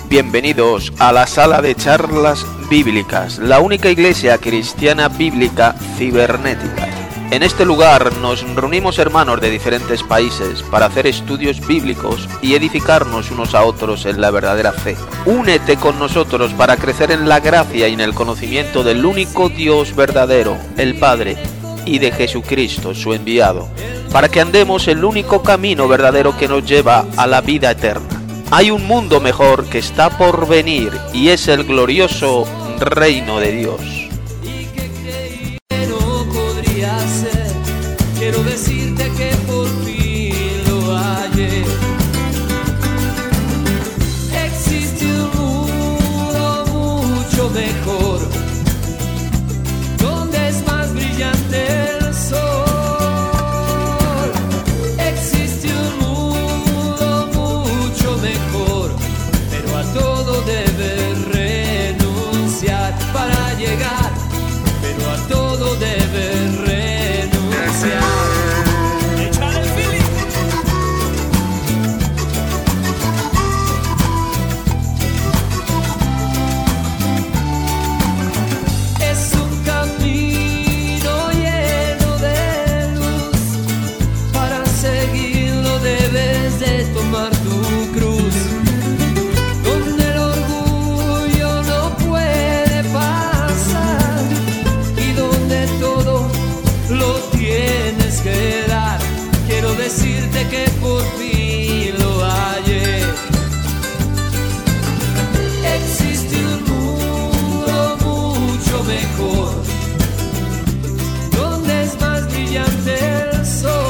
Bienvenidos a la sala de charlas bíblicas, la única iglesia cristiana bíblica cibernética. En este lugar nos reunimos hermanos de diferentes países para hacer estudios bíblicos y edificarnos unos a otros en la verdadera fe. Únete con nosotros para crecer en la gracia y en el conocimiento del único Dios verdadero, el Padre, y de Jesucristo, su enviado, para que andemos el único camino verdadero que nos lleva a la vida eterna. Hay un mundo mejor que está por venir y es el glorioso reino de Dios. Quiero decirte que por fin lo hallé. Existe un mundo mucho mejor, donde es más brillante el sol. Existe un mundo mucho mejor, pero a todo debes renunciar para llegar, pero a todo debes renunciar. Es un camino lleno de luz, para seguirlo debes de tomar tu cruz, donde el orgullo no puede pasar y donde todo lo tienes que dar. Quiero decirte que por fin lo hallé. Existe un mundo mucho mejor, donde es más brillante el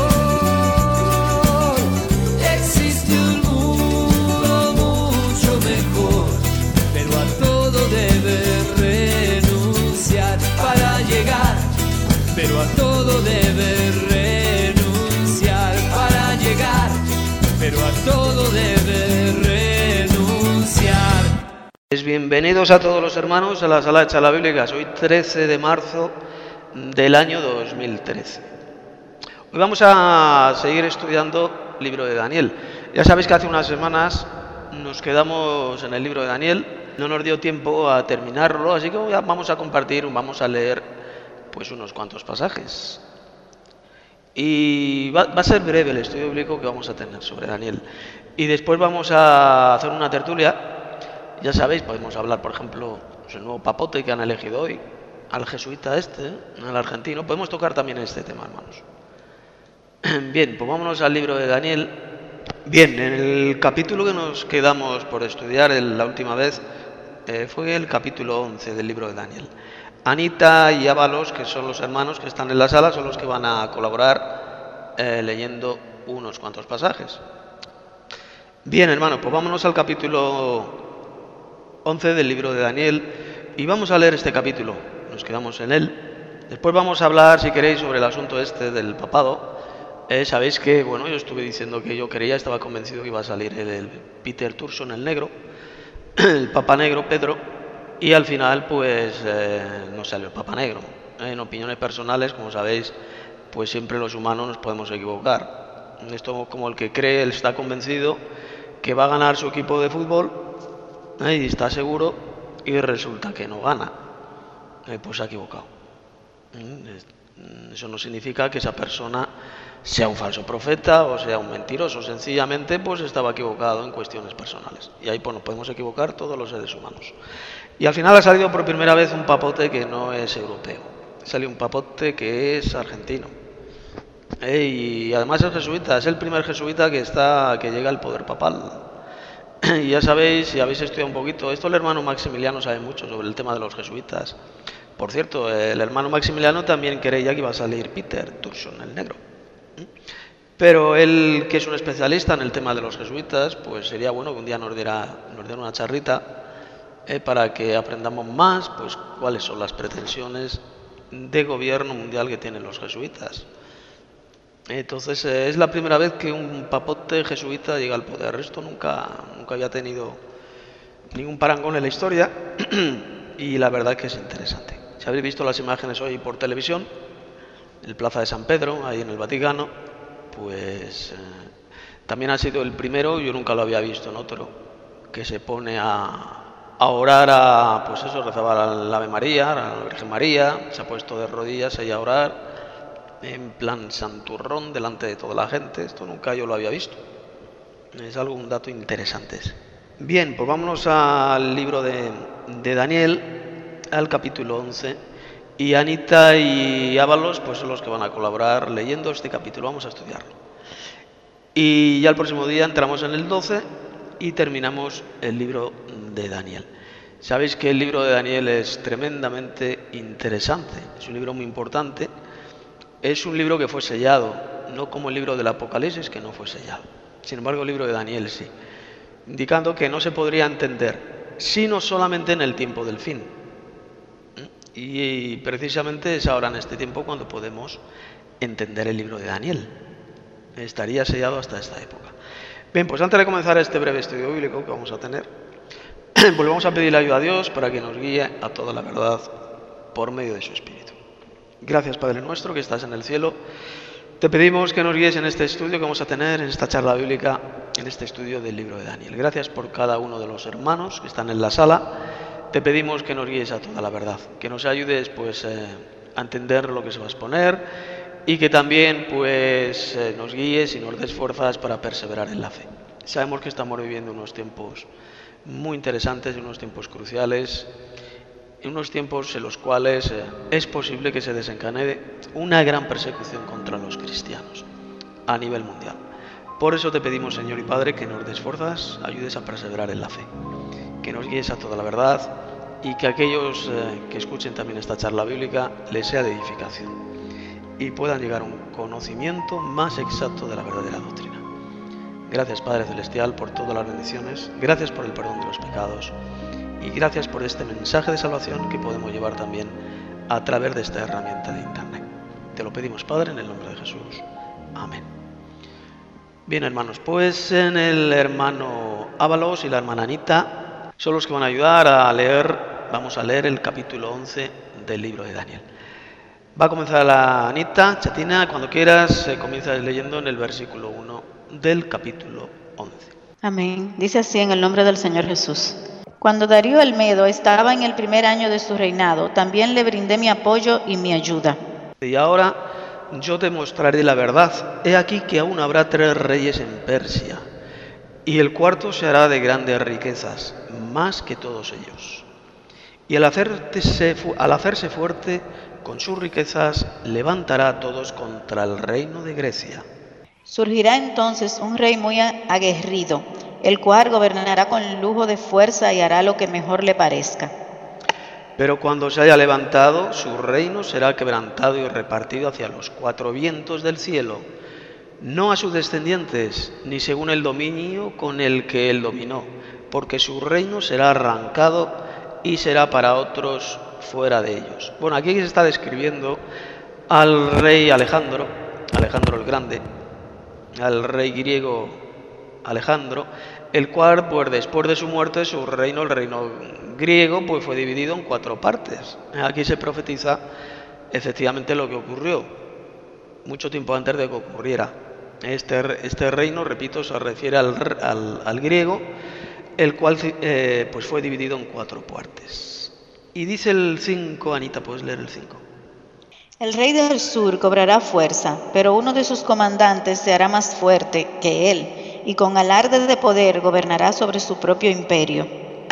sol. Existe un mundo mucho mejor, pero a todo debes renunciar para llegar, pero a todo debes renunciar para llegar, pero a todo debes renunciar. Bienvenidos a todos los hermanos a la sala de charlas bíblicas. Hoy 13 de marzo del año 2013. Hoy vamos a seguir estudiando el libro de Daniel. Ya sabéis que hace unas semanas nos quedamos en el libro de Daniel, no nos dio tiempo a terminarlo, así que vamos a compartir, vamos a leer pues unos cuantos pasajes. Y va a ser breve el estudio bíblico que vamos a tener sobre Daniel. Y después vamos a hacer una tertulia. Ya sabéis, podemos hablar, por ejemplo, del nuevo papote que han elegido hoy, al jesuita al argentino. Podemos tocar también este tema, hermanos. Bien, pues vámonos al libro de Daniel. Bien, en el capítulo que nos quedamos por estudiar la última vez fue el capítulo 11 del libro de Daniel. Anita y Ábalos, que son los hermanos que están en la sala, son los que van a colaborar leyendo unos cuantos pasajes. Bien, hermanos, pues vámonos al capítulo 11 del libro de Daniel y vamos a leer este capítulo. Nos quedamos en él. Después vamos a hablar, si queréis, sobre el asunto del papado. Sabéis que, bueno, yo estuve diciendo que yo estaba convencido que iba a salir el Peter Turson, el negro, el Papa Negro, Pedro. Y al final, pues, no salió el Papa Negro. En opiniones personales, como sabéis, pues siempre los humanos nos podemos equivocar. Esto como el que cree, él está convencido que va a ganar su equipo de fútbol, y está seguro, y resulta que no gana. Pues se ha equivocado. Eso no significa que esa persona sea un falso profeta o sea un mentiroso. Sencillamente, pues estaba equivocado en cuestiones personales. Y ahí pues nos podemos equivocar todos los seres humanos. Y al final ha salido por primera vez un papote que no es europeo. Salió un papote que es argentino. Y además es jesuita, es el primer jesuita que llega al poder papal. Y ya sabéis, si habéis estudiado un poquito, esto el hermano Maximiliano sabe mucho sobre el tema de los jesuitas. Por cierto, el hermano Maximiliano también creía que iba a salir Peter Turson, el negro. Pero él, que es un especialista en el tema de los jesuitas, pues sería bueno que un día nos diera una charrita para que aprendamos más, pues cuáles son las pretensiones de gobierno mundial que tienen los jesuitas. Entonces es la primera vez que un papote jesuita llega al poder. Esto nunca había tenido ningún parangón en la historia y la verdad que es interesante. Si habéis visto las imágenes hoy por televisión, el Plaza de San Pedro, ahí en el Vaticano, pues también ha sido el primero, yo nunca lo había visto en otro que se pone a orar, pues eso, rezaba al Ave María, a la Virgen María, se ha puesto de rodillas ahí a orar, en plan santurrón, delante de toda la gente. Esto nunca yo lo había visto. Es un dato interesante ese. Bien, pues vámonos al libro de Daniel, al capítulo 11. Y Anita y Ábalos pues son los que van a colaborar leyendo este capítulo. Vamos a estudiarlo. Y ya el próximo día entramos en el 12 y terminamos el libro de Daniel. Sabéis que el libro de Daniel es tremendamente interesante. Es un libro muy importante. Es un libro que fue sellado, no como el libro del Apocalipsis, que no fue sellado. Sin embargo, el libro de Daniel sí, indicando que no se podría entender sino solamente en el tiempo del fin. Y precisamente es ahora en este tiempo cuando podemos entender el libro de Daniel. Estaría sellado hasta esta época. Bien, pues antes de comenzar este breve estudio bíblico que vamos a tener, volvemos a pedir ayuda a Dios para que nos guíe a toda la verdad por medio de su Espíritu. Gracias, Padre nuestro que estás en el cielo. Te pedimos que nos guíes en este estudio que vamos a tener, en esta charla bíblica, en este estudio del libro de Daniel. Gracias por cada uno de los hermanos que están en la sala. Te pedimos que nos guíes a toda la verdad, que nos ayudes pues a entender lo que se va a exponer y que también pues nos guíes y nos des fuerzas para perseverar en la fe. Sabemos que estamos viviendo unos tiempos muy interesantes, unos tiempos cruciales, unos tiempos en los cuales es posible que se desencadene una gran persecución contra los cristianos a nivel mundial. Por eso te pedimos, Señor y Padre, que nos des fuerzas, ayudes a perseverar en la fe, que nos guíes a toda la verdad y que aquellos que escuchen también esta charla bíblica les sea de edificación y puedan llegar a un conocimiento más exacto de la verdadera doctrina. Gracias, Padre Celestial, por todas las bendiciones, gracias por el perdón de los pecados y gracias por este mensaje de salvación que podemos llevar también a través de esta herramienta de Internet. Te lo pedimos, Padre, en el nombre de Jesús. Amén. Bien, hermanos, pues en el hermano Ábalos y la hermana Anita son los que van a ayudar a leer, vamos a leer el capítulo 11 del libro de Daniel. Va a comenzar la Anita, Chatina, cuando quieras, comienza leyendo en el versículo 1 del capítulo 11. Amén. Dice así en el nombre del Señor Jesús. Cuando Darío el Medo estaba en el primer año de su reinado, también le brindé mi apoyo y mi ayuda. Y ahora yo te mostraré la verdad. He aquí que aún habrá 3 reyes en Persia, y el cuarto se hará de grandes riquezas, más que todos ellos. Y al hacerse fuerte con sus riquezas, levantará a todos contra el reino de Grecia. Surgirá entonces un rey muy aguerrido, el cual gobernará con lujo de fuerza y hará lo que mejor le parezca. Pero cuando se haya levantado, su reino será quebrantado y repartido hacia los 4 vientos del cielo, no a sus descendientes, ni según el dominio con el que él dominó, porque su reino será arrancado y será para otros fuera de ellos. Bueno, aquí se está describiendo al rey Alejandro el Grande, al rey griego Alejandro, el cual pues después de su muerte el reino griego pues fue dividido en 4 partes. Aquí se profetiza efectivamente lo que ocurrió mucho tiempo antes de que ocurriera. Este reino, repito, se refiere al griego, el cual pues fue dividido en 4 partes. Y dice el 5, Anita, ¿puedes leer el 5? El rey del sur cobrará fuerza, pero uno de sus comandantes se hará más fuerte que él, y con alarde de poder gobernará sobre su propio imperio.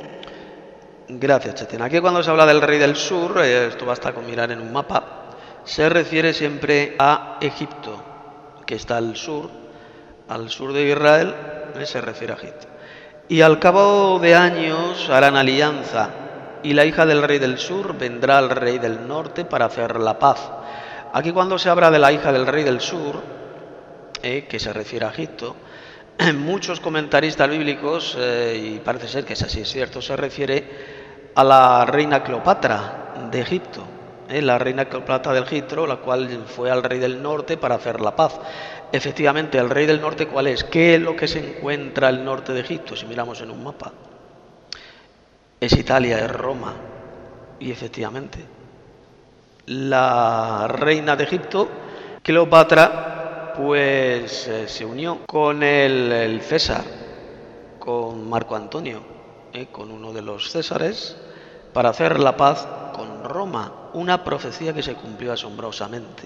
Gracias, Chatina. Aquí cuando se habla del rey del sur, esto basta con mirar en un mapa, se refiere siempre a Egipto, que está al sur de Israel, se refiere a Egipto. Y al cabo de años harán alianza, y la hija del rey del sur vendrá al rey del norte para hacer la paz. Aquí cuando se habla de la hija del rey del sur, que se refiere a Egipto, muchos comentaristas bíblicos, y parece ser que es así, es cierto, se refiere a la reina Cleopatra de Egipto, la reina Cleopatra de Egipto, la cual fue al rey del norte para hacer la paz. Efectivamente, el rey del norte, ¿cuál es? ¿Qué es lo que se encuentra al norte de Egipto? Si miramos en un mapa, es Italia, es Roma. Y efectivamente, la reina de Egipto, Cleopatra, pues se unió con el César, con Marco Antonio, con uno de los césares para hacer la paz con Roma, una profecía que se cumplió asombrosamente.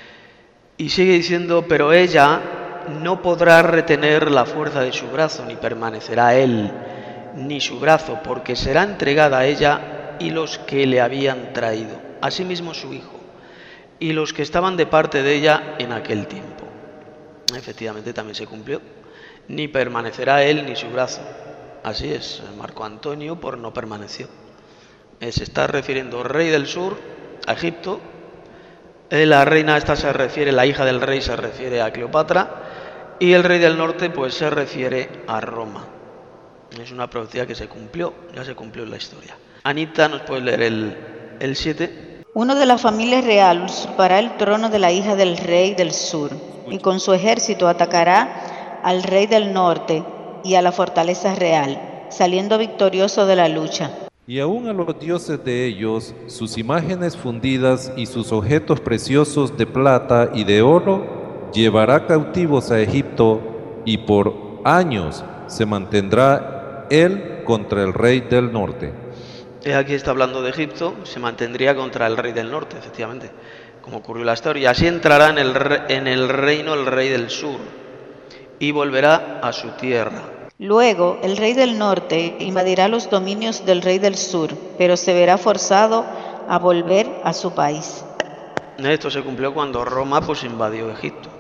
Y sigue diciendo, pero ella no podrá retener la fuerza de su brazo, ni permanecerá él, ni su brazo, porque será entregada a ella y los que le habían traído, asimismo su hijo, y los que estaban de parte de ella en aquel tiempo. Efectivamente también se cumplió, ni permanecerá él ni su brazo. Así es, Marco Antonio por no permaneció. Se está refiriendo rey del sur a Egipto. La reina esta se refiere, la hija del rey se refiere a Cleopatra, y el rey del norte pues se refiere a Roma. Es una profecía que se cumplió, ya se cumplió en la historia. Anita, ¿nos puede leer el 7? Uno de la familia real usurpará el trono de la hija del rey del sur, y con su ejército atacará al rey del norte y a la fortaleza real, saliendo victorioso de la lucha. Y aun a los dioses de ellos, sus imágenes fundidas y sus objetos preciosos de plata y de oro, llevará cautivos a Egipto, y por años se mantendrá él contra el rey del norte. Aquí está hablando de Egipto, se mantendría contra el rey del norte, efectivamente, como ocurrió en la historia. Así entrará en el reino el rey del sur y volverá a su tierra. Luego, el rey del norte invadirá los dominios del rey del sur, pero se verá forzado a volver a su país. Esto se cumplió cuando Roma pues invadió Egipto.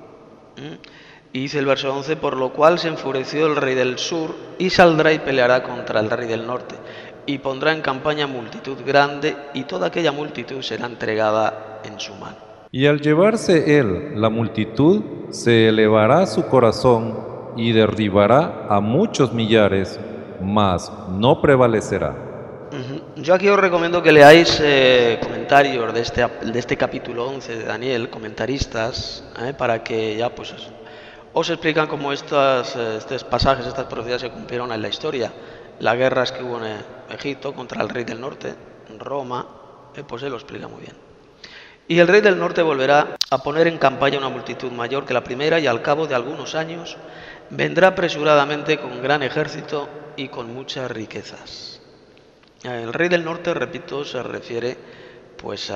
Y dice el verso 11, por lo cual se enfureció el rey del sur y saldrá y peleará contra el rey del norte, y pondrá en campaña multitud grande, y toda aquella multitud será entregada en su mano. Y al llevarse él la multitud, se elevará su corazón y derribará a muchos millares, mas no prevalecerá. Yo aquí os recomiendo que leáis comentarios de este capítulo 11 de Daniel, comentaristas, para que ya pues os explican cómo estos pasajes, estas profecías se cumplieron en la historia. Las guerras que hubo en Egipto contra el rey del norte, en Roma, pues él lo explica muy bien. Y el rey del norte volverá a poner en campaña una multitud mayor que la primera, y al cabo de algunos años vendrá apresuradamente con gran ejército y con muchas riquezas. El rey del norte, repito, se refiere pues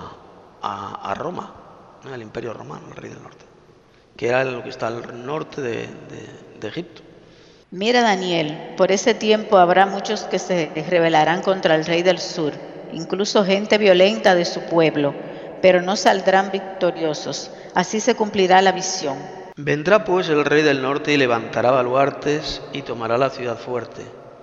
a Roma, al imperio romano, el rey del norte, que era lo que está al norte de Egipto. Mira, Daniel, por ese tiempo habrá muchos que se rebelarán contra el rey del sur, incluso gente violenta de su pueblo, pero no saldrán victoriosos. Así se cumplirá la visión. Vendrá pues el rey del norte y levantará baluartes y tomará la ciudad fuerte.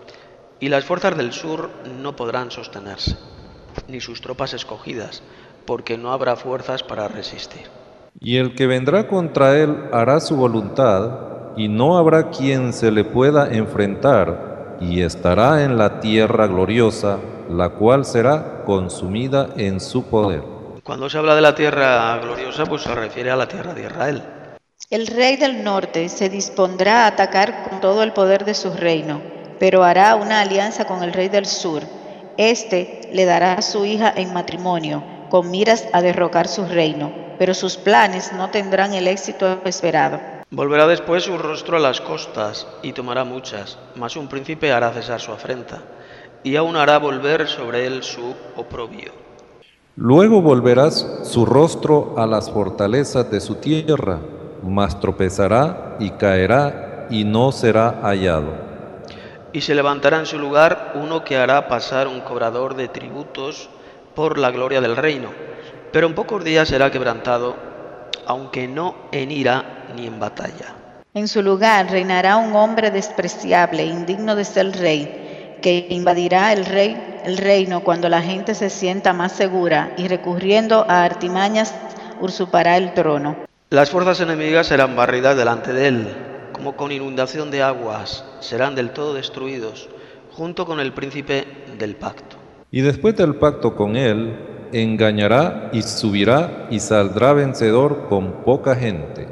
Y las fuerzas del sur no podrán sostenerse, ni sus tropas escogidas, porque no habrá fuerzas para resistir. Y el que vendrá contra él hará su voluntad, y no habrá quien se le pueda enfrentar, y estará en la tierra gloriosa, la cual será consumida en su poder. Cuando se habla de la tierra gloriosa, pues se refiere a la tierra de Israel. El rey del norte se dispondrá a atacar con todo el poder de su reino, pero hará una alianza con el rey del sur. Este le dará a su hija en matrimonio, con miras a derrocar su reino, pero sus planes no tendrán el éxito esperado. Volverá después su rostro a las costas y tomará muchas, mas un príncipe hará cesar su afrenta, y aún hará volver sobre él su oprobio. Luego volverás su rostro a las fortalezas de su tierra, mas tropezará y caerá y no será hallado. Y se levantará en su lugar uno que hará pasar un cobrador de tributos por la gloria del reino, pero en pocos días será quebrantado, aunque no en ira ni en batalla. En su lugar reinará un hombre despreciable, indigno de ser rey, que invadirá el reino cuando la gente se sienta más segura, y recurriendo a artimañas usurpará el trono. Las fuerzas enemigas serán barridas delante de él, como con inundación de aguas, serán del todo destruidos, junto con el príncipe del pacto. Y después del pacto con él, engañará y subirá y saldrá vencedor con poca gente.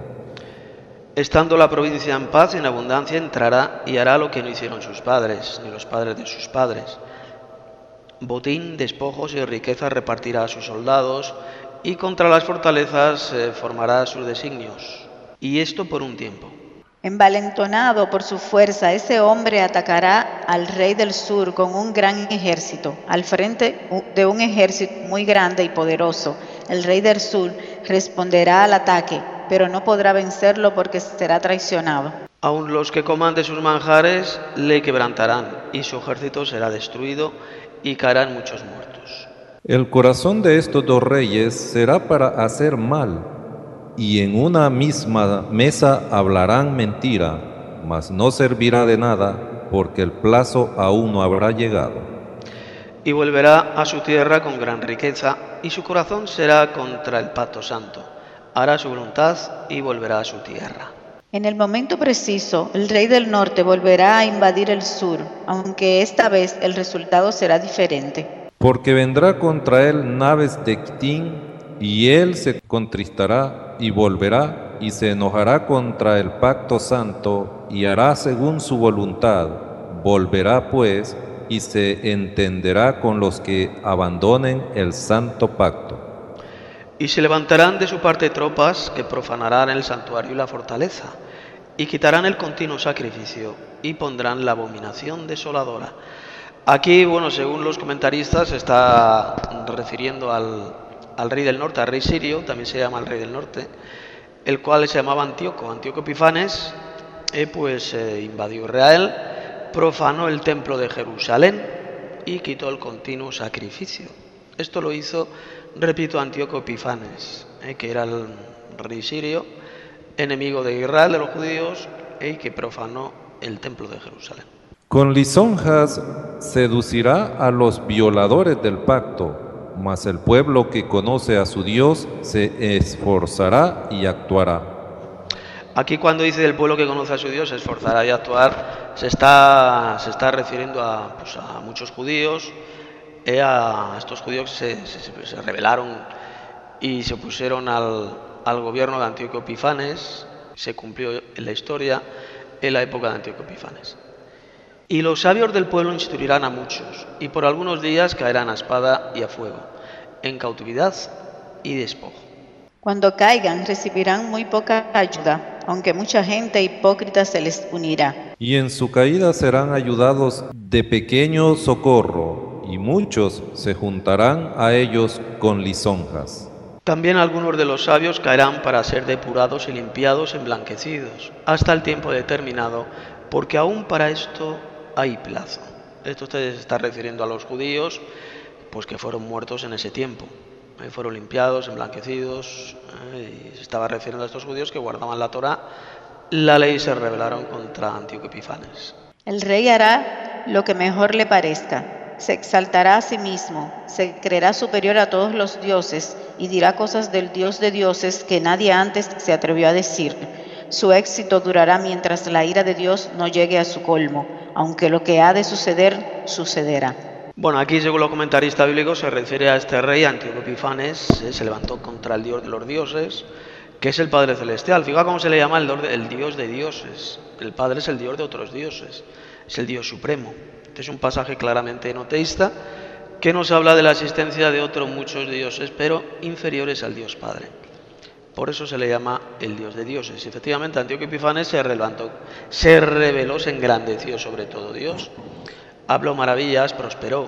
Estando la provincia en paz y en abundancia, entrará y hará lo que no hicieron sus padres, ni los padres de sus padres. Botín, despojos y riquezas repartirá a sus soldados, y contra las fortalezas formará sus designios. Y esto por un tiempo. Envalentonado por su fuerza, ese hombre atacará al rey del sur con un gran ejército. Al frente de un ejército muy grande y poderoso, el rey del sur responderá al ataque, pero no podrá vencerlo porque será traicionado. Aun los que coman de sus manjares le quebrantarán, y su ejército será destruido, y caerán muchos muertos. El corazón de estos dos reyes será para hacer mal, y en una misma mesa hablarán mentira, mas no servirá de nada, porque el plazo aún no habrá llegado. Y volverá a su tierra con gran riqueza, y su corazón será contra el pacto santo. Hará su voluntad y volverá a su tierra. En el momento preciso, el rey del norte volverá a invadir el sur, aunque esta vez el resultado será diferente. Porque vendrá contra él naves de Quitín, y él se contristará y volverá, y se enojará contra el pacto santo, y hará según su voluntad. Volverá pues, y se entenderá con los que abandonen el santo pacto. Y se levantarán de su parte tropas que profanarán el santuario y la fortaleza, y quitarán el continuo sacrificio, y pondrán la abominación desoladora. Aquí, bueno, según los comentaristas, se está refiriendo al rey del norte, al rey sirio, también se llama el rey del norte, el cual se llamaba Antíoco Epifanes, invadió Israel, profanó el templo de Jerusalén y quitó el continuo sacrificio. Esto lo hizo, repito, Antíoco Epifanes, que era el rey sirio, enemigo de Israel, de los judíos, y que profanó el templo de Jerusalén. Con lisonjas seducirá a los violadores del pacto, mas el pueblo que conoce a su Dios se esforzará y actuará. Aquí cuando dice el pueblo que conoce a su Dios se esforzará y actuar, se está refiriendo a muchos judíos, a estos judíos que se rebelaron y se opusieron al gobierno de Antíoco Epifanes. Se cumplió en la historia en la época de Antíoco Epifanes. Y los sabios del pueblo instruirán a muchos, y por algunos días caerán a espada y a fuego, en cautividad y despojo. Cuando caigan, recibirán muy poca ayuda, aunque mucha gente hipócrita se les unirá. Y en su caída serán ayudados de pequeño socorro, y muchos se juntarán a ellos con lisonjas. También algunos de los sabios caerán para ser depurados y limpiados, emblanquecidos, hasta el tiempo determinado, porque aún para esto hay plazo. Esto se está refiriendo a los judíos, pues que fueron muertos en ese tiempo. Fueron limpiados, emblanquecidos, y se estaba refiriendo a estos judíos que guardaban la Torá, la ley, y se rebelaron contra Antíoco Epifanes. El rey hará lo que mejor le parezca, se exaltará a sí mismo, se creerá superior a todos los dioses y dirá cosas del Dios de dioses que nadie antes se atrevió a decir. Su éxito durará mientras la ira de Dios no llegue a su colmo, aunque lo que ha de suceder, sucederá. Bueno, aquí según los comentaristas bíblicos se refiere a este rey Antíoco Epifanes, se levantó contra el Dios de los dioses, que es el Padre Celestial. Fija cómo se le llama el Dios de dioses. El Padre es el Dios de otros dioses, es el Dios supremo. Este es un pasaje claramente enoteísta que nos habla de la existencia de otros muchos dioses, pero inferiores al Dios Padre. Por eso se le llama el Dios de dioses. Y efectivamente, Antíoco Epifanes se levantó, se rebeló, se engrandeció sobre todo Dios. Habló maravillas, prosperó,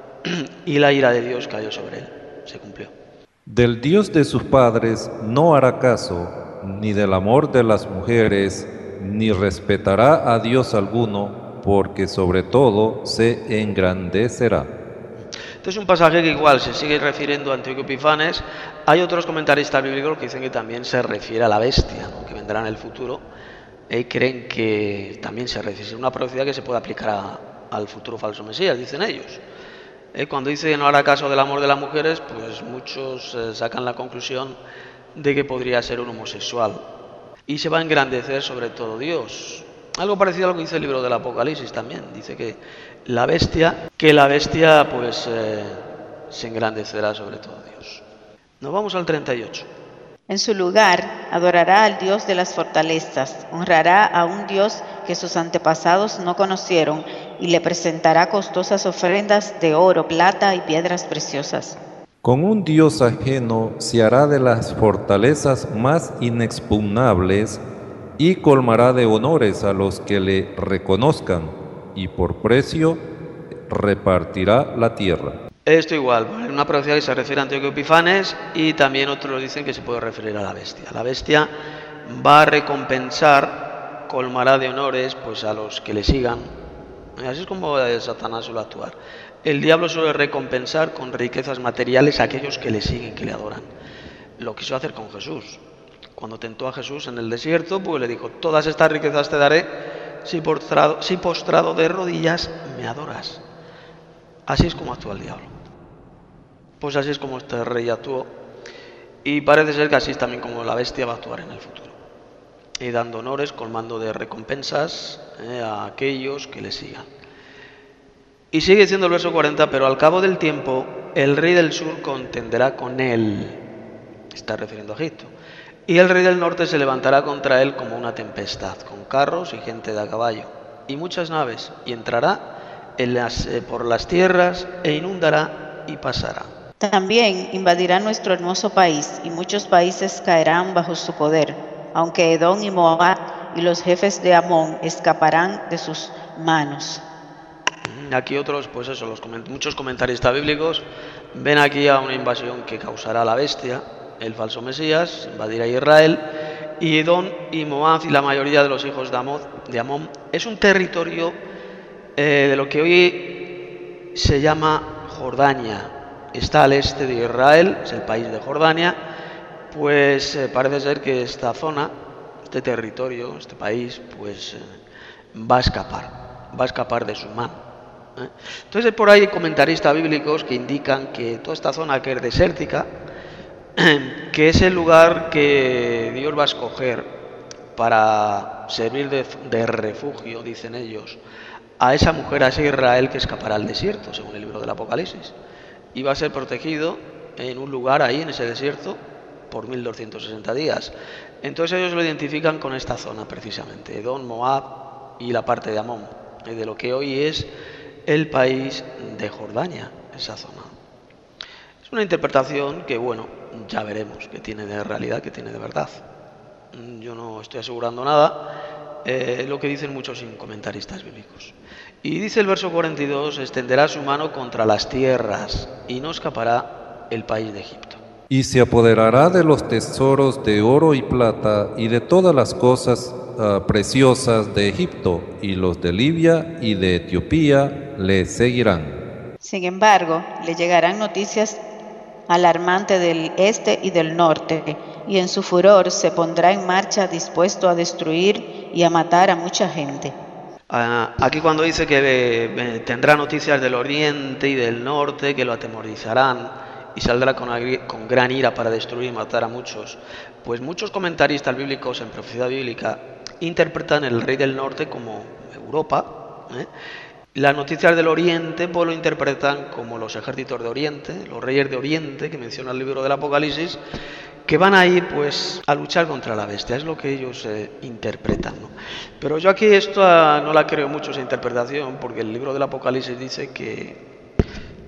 y la ira de Dios cayó sobre él. Se cumplió. Del Dios de sus padres no hará caso, ni del amor de las mujeres, ni respetará a Dios alguno, porque sobre todo se engrandecerá. Este es un pasaje que igual se sigue refiriendo a Antíoco Epifanes. Hay otros comentaristas bíblicos que dicen que también se refiere a la bestia, ¿no?, que vendrá en el futuro, y creen que también se refiere a una profecía que se puede aplicar al futuro falso Mesías, dicen ellos. Cuando dice que no hará caso del amor de las mujeres, pues muchos sacan la conclusión de que podría ser un homosexual y se va a engrandecer sobre todo Dios. Algo parecido a lo que dice el libro del Apocalipsis también. Dice que la bestia pues se engrandecerá sobre todo Dios. Nos vamos al 38. En su lugar, adorará al Dios de las fortalezas, honrará a un Dios que sus antepasados no conocieron y le presentará costosas ofrendas de oro, plata y piedras preciosas. Con un Dios ajeno se hará de las fortalezas más inexpugnables y colmará de honores a los que le reconozcan, y por precio repartirá la tierra. Esto igual, ¿vale? Una profecía que se refiere a Antíoco Epifanes, y también otros dicen que se puede referir a la bestia. La bestia va a recompensar, colmará de honores pues a los que le sigan. Así es como Satanás suele actuar. El diablo suele recompensar con riquezas materiales a aquellos que le siguen, que le adoran. Lo quiso hacer con Jesús. Cuando tentó a Jesús en el desierto, pues le dijo: todas estas riquezas te daré si postrado de rodillas me adoras. Así es como actúa el diablo. Pues así es como este rey actuó, y parece ser que así es también como la bestia va a actuar en el futuro, y dando honores, colmando de recompensas a aquellos que le sigan. Y sigue diciendo el verso 40: pero al cabo del tiempo el rey del sur contenderá con él, está refiriendo a Egipto, y el rey del norte se levantará contra él como una tempestad, con carros y gente de a caballo, y muchas naves, y entrará por las tierras, e inundará y pasará. También invadirá nuestro hermoso país, y muchos países caerán bajo su poder, aunque Edom y Moab y los jefes de Amón escaparán de sus manos. Aquí otros, pues eso, muchos comentaristas bíblicos ven aquí a una invasión que causará la bestia, el falso Mesías, invadirá Israel, y Edom y Moab y la mayoría de los hijos de Amón es un territorio de lo que hoy se llama Jordania. Está al este de Israel, es el país de Jordania. Pues parece ser que esta zona, este territorio, este país, pues va a escapar de su mano. Entonces por ahí hay comentaristas bíblicos que indican que toda esta zona que es desértica, que es el lugar que Dios va a escoger para servir de refugio, dicen ellos, a esa mujer, a ese Israel que escapará al desierto, según el libro del Apocalipsis, y va a ser protegido en un lugar ahí, en ese desierto, por 1260 días. Entonces ellos lo identifican con esta zona precisamente, Edom, Moab y la parte de Amón, de lo que hoy es el país de Jordania, esa zona. Es una interpretación que, bueno, ya veremos qué tiene de realidad, qué tiene de verdad. Yo no estoy asegurando nada, lo que dicen muchos comentaristas bíblicos. Y dice el verso 42: extenderá su mano contra las tierras, y no escapará el país de Egipto. Y se apoderará de los tesoros de oro y plata, y de todas las cosas preciosas de Egipto, y los de Libia y de Etiopía le seguirán. Sin embargo, le llegarán noticias alarmantes del este y del norte, y en su furor se pondrá en marcha dispuesto a destruir y a matar a mucha gente. Aquí cuando dice que tendrá noticias del oriente y del norte, que lo atemorizarán y saldrá con gran ira para destruir y matar a muchos, pues muchos comentaristas bíblicos en profecía bíblica interpretan el rey del norte como Europa, Las noticias del oriente pues lo interpretan como los ejércitos de oriente, los reyes de oriente que menciona el libro del Apocalipsis, que van a ir pues a luchar contra la bestia, es lo que ellos interpretan, ¿no? Pero yo aquí esto no la creo mucho, esa interpretación, porque el libro del Apocalipsis dice que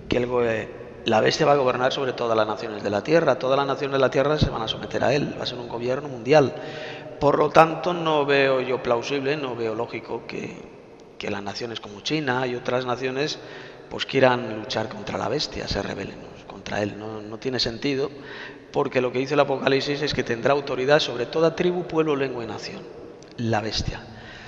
la bestia va a gobernar sobre todas las naciones de la tierra, todas las naciones de la tierra se van a someter a él, va a ser un gobierno mundial. Por lo tanto, no veo yo plausible, no veo lógico que las naciones como China y otras naciones pues quieran luchar contra la bestia, se rebelen contra él. No tiene sentido, porque lo que dice el Apocalipsis es que tendrá autoridad sobre toda tribu, pueblo, lengua y nación, la bestia.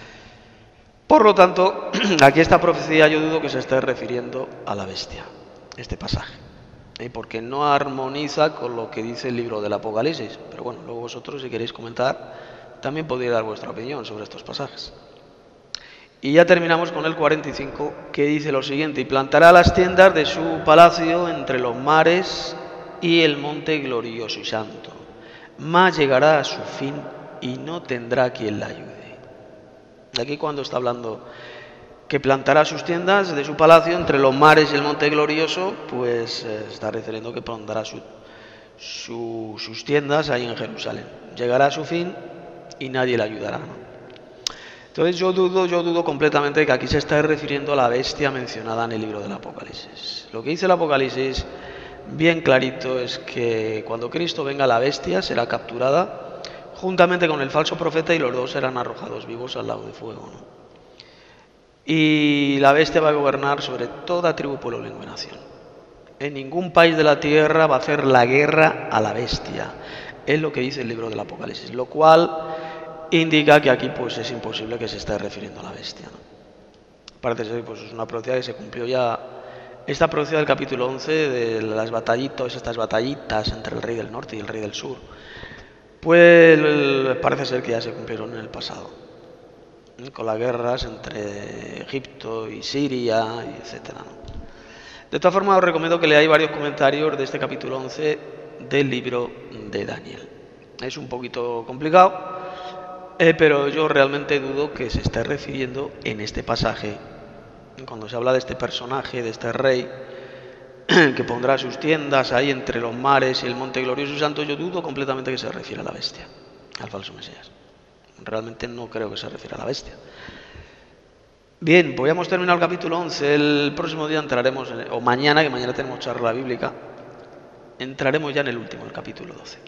Por lo tanto, aquí esta profecía yo dudo que se esté refiriendo a la bestia, este pasaje, porque no armoniza con lo que dice el libro del Apocalipsis. Pero bueno, luego vosotros, si queréis comentar, también podéis dar vuestra opinión sobre estos pasajes. Y ya terminamos con el 45, que dice lo siguiente: y plantará las tiendas de su palacio entre los mares y el monte glorioso y santo, mas llegará a su fin y no tendrá quien la ayude. Aquí cuando está hablando que plantará sus tiendas de su palacio entre los mares y el monte glorioso, pues está refiriendo que pondrá sus tiendas ahí en Jerusalén. Llegará a su fin y nadie le ayudará, ¿no? Entonces yo dudo completamente que aquí se está refiriendo a la bestia mencionada en el libro del Apocalipsis. Lo que dice el Apocalipsis bien clarito es que cuando Cristo venga, la bestia será capturada juntamente con el falso profeta, y los dos serán arrojados vivos al lago de fuego, ¿no? Y la bestia va a gobernar sobre toda tribu, pueblo, lengua y nación. En ningún país de la tierra va a hacer la guerra a la bestia. Es lo que dice el libro del Apocalipsis, lo cual indica que aquí pues es imposible que se esté refiriendo a la bestia, ¿no? Parece ser pues es una profecía que se cumplió ya. Esta profecía del capítulo 11 de las batallitas, estas batallitas entre el rey del norte y el rey del sur, pues parece ser que ya se cumplieron en el pasado, con las guerras entre Egipto y Siria, etcétera, ¿no? De todas formas, os recomiendo que leáis varios comentarios de este capítulo 11 del libro de Daniel. Es un poquito complicado, pero yo realmente dudo que se esté refiriendo en este pasaje, cuando se habla de este personaje, de este rey, que pondrá sus tiendas ahí entre los mares y el monte glorioso y santo. Yo dudo completamente que se refiera a la bestia, al falso Mesías. Realmente no creo que se refiera a la bestia. Bien, pues ya hemos terminado el capítulo 11. El próximo día entraremos, o mañana, que mañana tenemos charla bíblica, entraremos ya en el último, el capítulo 12.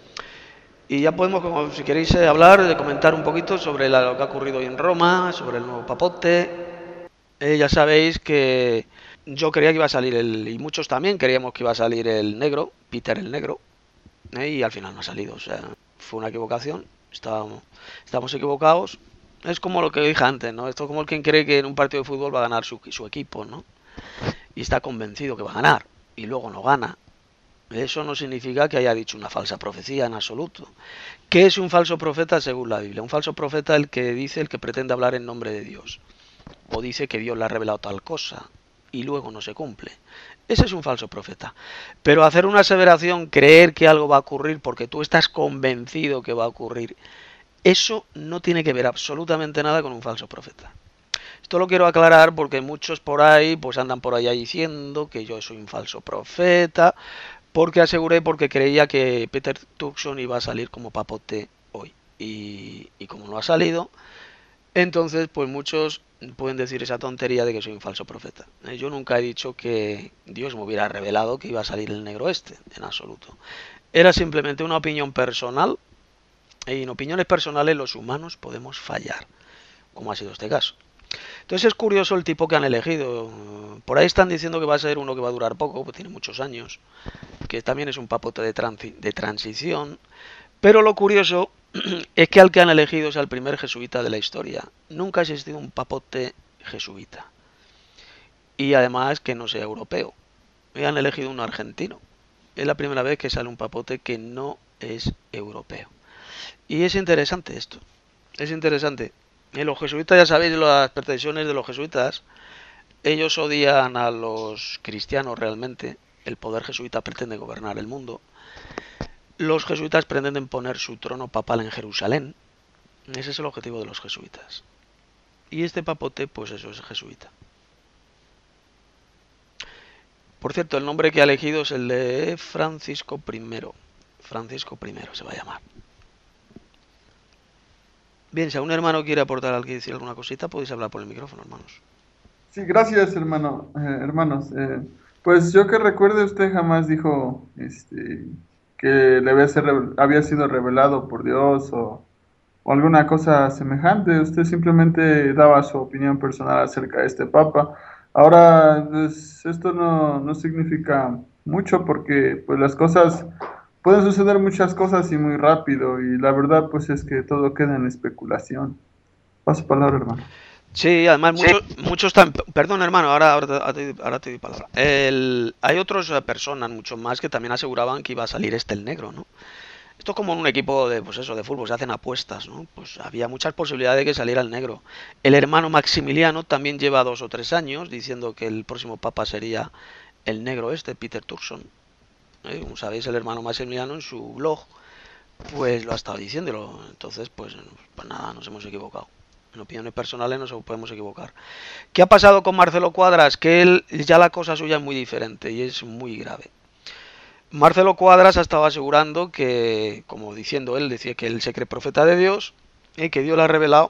Y ya podemos, como si queréis, hablar, comentar un poquito sobre lo que ha ocurrido hoy en Roma, sobre el nuevo papote. Ya sabéis que yo creía que iba a salir y muchos también creíamos que iba a salir el negro, Peter el negro, y al final no ha salido. O sea, fue una equivocación, estábamos equivocados. Es como lo que dije antes, ¿no? Esto es como el quien cree que en un partido de fútbol va a ganar su equipo, ¿no? Y está convencido que va a ganar, y luego no gana. Eso no significa que haya dicho una falsa profecía en absoluto. ¿Qué es un falso profeta según la Biblia? Un falso profeta el que pretende hablar en nombre de Dios, o dice que Dios le ha revelado tal cosa y luego no se cumple. Ese es un falso profeta. Pero hacer una aseveración, creer que algo va a ocurrir porque tú estás convencido que va a ocurrir, eso no tiene que ver absolutamente nada con un falso profeta. Esto lo quiero aclarar porque muchos por ahí pues andan por allá diciendo que yo soy un falso profeta, porque creía que Peter Turkson iba a salir como papote hoy. Y como no ha salido, entonces pues muchos pueden decir esa tontería de que soy un falso profeta. Yo nunca he dicho que Dios me hubiera revelado que iba a salir el negro este, en absoluto. Era simplemente una opinión personal, y en opiniones personales los humanos podemos fallar, como ha sido este caso. Entonces es curioso el tipo que han elegido. Por ahí están diciendo que va a ser uno que va a durar poco, pues tiene muchos años, que también es un papote de transición. Pero lo curioso es que al que han elegido es al primer jesuita de la historia. Nunca ha existido un papote jesuita. Y además que no sea europeo. Y han elegido un argentino. Es la primera vez que sale un papote que no es europeo. Y es interesante esto. Es interesante. Los jesuitas, ya sabéis las pretensiones de los jesuitas. Ellos odian a los cristianos realmente. El poder jesuita pretende gobernar el mundo. Los jesuitas pretenden poner su trono papal en Jerusalén. Ese es el objetivo de los jesuitas. Y este papote, pues eso, es jesuita. Por cierto, el nombre que ha elegido es el de Francisco I. Francisco I se va a llamar. Bien, si algún hermano quiere aportar algo y decir alguna cosita, podéis hablar por el micrófono, hermanos. Sí, gracias, hermanos. Pues yo que recuerde, usted jamás dijo que le había sido revelado por Dios o alguna cosa semejante. Usted simplemente daba su opinión personal acerca de este Papa. Ahora, pues, esto no significa mucho porque pues las cosas... Pueden suceder muchas cosas y muy rápido, y la verdad pues es que todo queda en especulación. Paso palabra, hermano. Sí, además muchos están... Perdón, hermano, ahora te doy palabra. Hay otras personas, muchos más, que también aseguraban que iba a salir el negro, ¿no? Esto es como en un equipo de fútbol, se hacen apuestas, ¿no? Pues había muchas posibilidades de que saliera el negro. El hermano Maximiliano también lleva 2 o 3 años diciendo que el próximo papa sería el negro Peter Turkson. Como sabéis, el hermano Maximiliano en su blog pues lo ha estado diciéndolo. Entonces pues nada, nos hemos equivocado. En opiniones personales nos podemos equivocar. ¿Qué ha pasado con Marcelo Cuadras? Que él ya la cosa suya es muy diferente y es muy grave. Marcelo Cuadras ha estado asegurando que, como diciendo él, decía que él se cree profeta de Dios y que Dios le ha revelado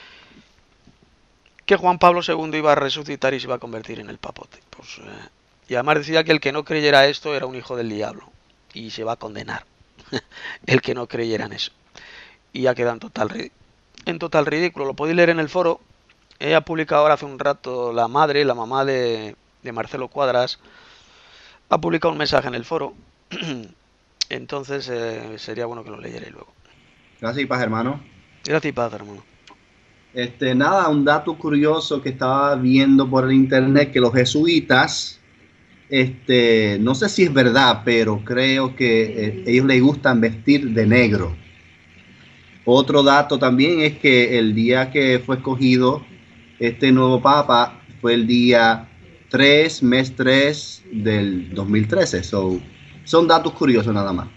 que Juan Pablo II iba a resucitar y se iba a convertir en el papote. Pues y además decía que el que no creyera esto era un hijo del diablo y se va a condenar el que no creyera en eso. y ha quedado en total ridículo. Lo podéis leer en el foro. Ha publicado ahora hace un rato la mamá de Marcelo Cuadras, ha publicado un mensaje en el foro. Entonces sería bueno que lo leyerais luego. Gracias y paz, hermano. Gracias y paz, hermano. Nada, un dato curioso que estaba viendo por el internet, que los jesuitas, no sé si es verdad, pero creo que ellos les gustan vestir de negro. Otro dato también es que el día que fue escogido este nuevo papa fue el día 3, mes 3 del 2013. Son datos curiosos nada más.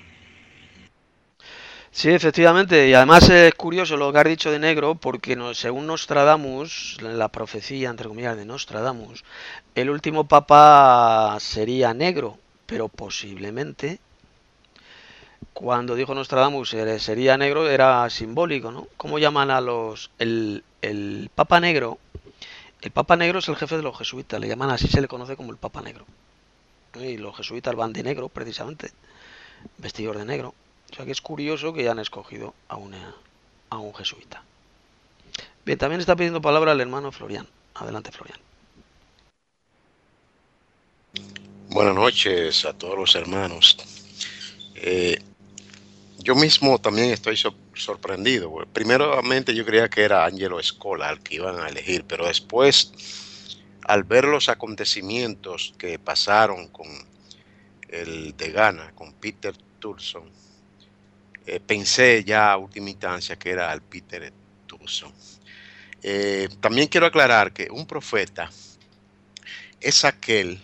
Sí, efectivamente, y además es curioso lo que has dicho de negro, porque según Nostradamus, la profecía, entre comillas, de Nostradamus, el último papa sería negro, pero posiblemente, cuando dijo Nostradamus sería negro, era simbólico, ¿no? ¿Cómo llaman a el papa negro? El papa negro es el jefe de los jesuitas, le llaman así, se le conoce como el papa negro. Y los jesuitas van de negro, precisamente, vestidos de negro. O sea que es curioso que hayan escogido a un jesuita. Bien, también está pidiendo palabra el hermano Florian. Adelante, Florian. Buenas noches a todos los hermanos. Yo mismo también estoy sorprendido. Primeramente yo creía que era Angelo Escola el que iban a elegir, pero después, al ver los acontecimientos que pasaron con el de Ghana, con Peter Turson, pensé ya a última instancia que era el Peter Turson. También quiero aclarar que un profeta es aquel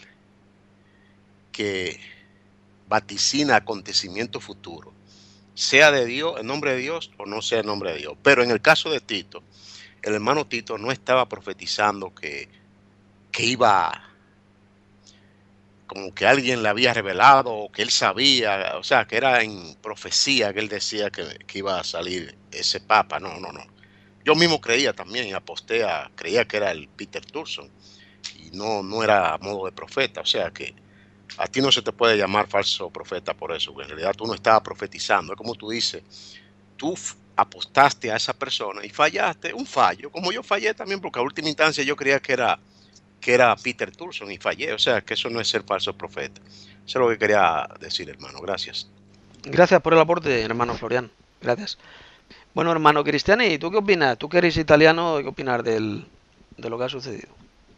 que vaticina acontecimientos futuros, sea de Dios, en nombre de Dios, o no sea en nombre de Dios. Pero en el caso de Tito, el hermano Tito no estaba profetizando que iba, como que alguien le había revelado, o que él sabía, o sea, que era en profecía que él decía que iba a salir ese papa. No. Yo mismo creía también, creía que era el Peter Turson, y no era a modo de profeta. O sea que a ti no se te puede llamar falso profeta por eso, porque en realidad tú no estabas profetizando. Es como tú dices, tú apostaste a esa persona y fallaste, un fallo, como yo fallé también, porque a última instancia yo creía que era Peter Turson y fallé. O sea que eso no es ser falso profeta. Eso es lo que quería decir, hermano. Gracias. Gracias por el aporte, hermano Florian. Gracias. Bueno, hermano Cristiani, ¿tú qué opinas? Tú que eres italiano, ¿qué opinas de lo que ha sucedido?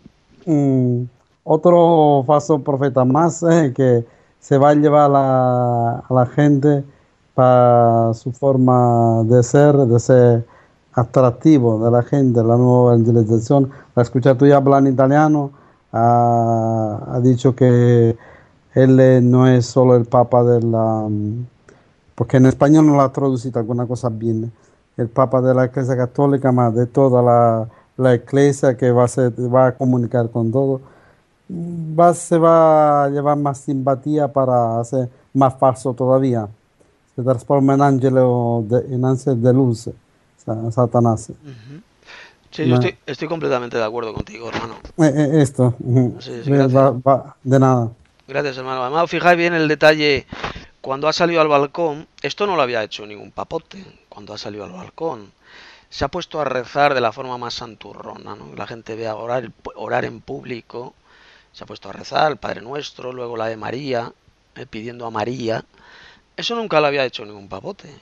Otro falso profeta más que se va a llevar a la gente para su forma de ser atractivo de la gente, la nueva evangelización. Al escuchar tú ya hablar en italiano, ha dicho que él no es solo el papa de la... porque en español no la ha traducido alguna cosa bien, el papa de la Iglesia Católica, más de toda la Iglesia que va a comunicar con todo. Se va a llevar más simpatía para hacer más falso todavía. Se transforma en ángel de luz, Satanás. Uh-huh. Sí, yo estoy completamente de acuerdo contigo, hermano. Esto. Sí, de nada. Gracias, hermano. Además, fijáis bien el detalle, cuando ha salido al balcón, esto no lo había hecho ningún papote, cuando ha salido al balcón. Se ha puesto a rezar de la forma más santurrona, ¿no? La gente ve a orar en público. Se ha puesto a rezar el Padre Nuestro, luego la de María, pidiendo a María. Eso nunca lo había hecho ningún papote.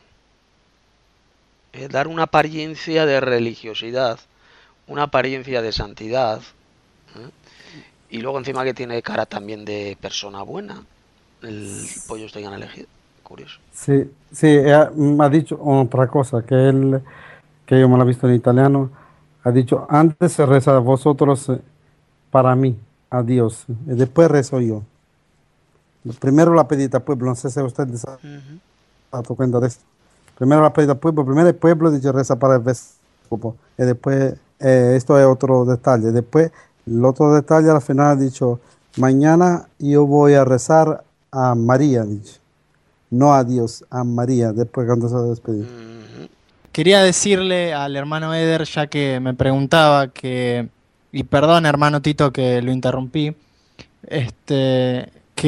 Dar una apariencia de religiosidad, una apariencia de santidad, y luego encima que tiene cara también de persona buena, el pollo este que han elegido. Curioso. Sí, me ha dicho otra cosa, que yo me lo he visto en italiano, ha dicho, antes se reza a vosotros para mí, a Dios, y después rezo yo. Primero la pedita al pueblo, no sé si usted se ha dado cuenta de esto. Primero la pedita al pueblo, primero el pueblo dice reza para el vescopo, y después, esto es otro detalle, después el otro detalle al final ha dicho, mañana yo voy a rezar a María, dicho. No a Dios, a María, después cuando se ha despedido. Quería decirle al hermano Eder, ya que me preguntaba y perdón hermano Tito que lo interrumpí,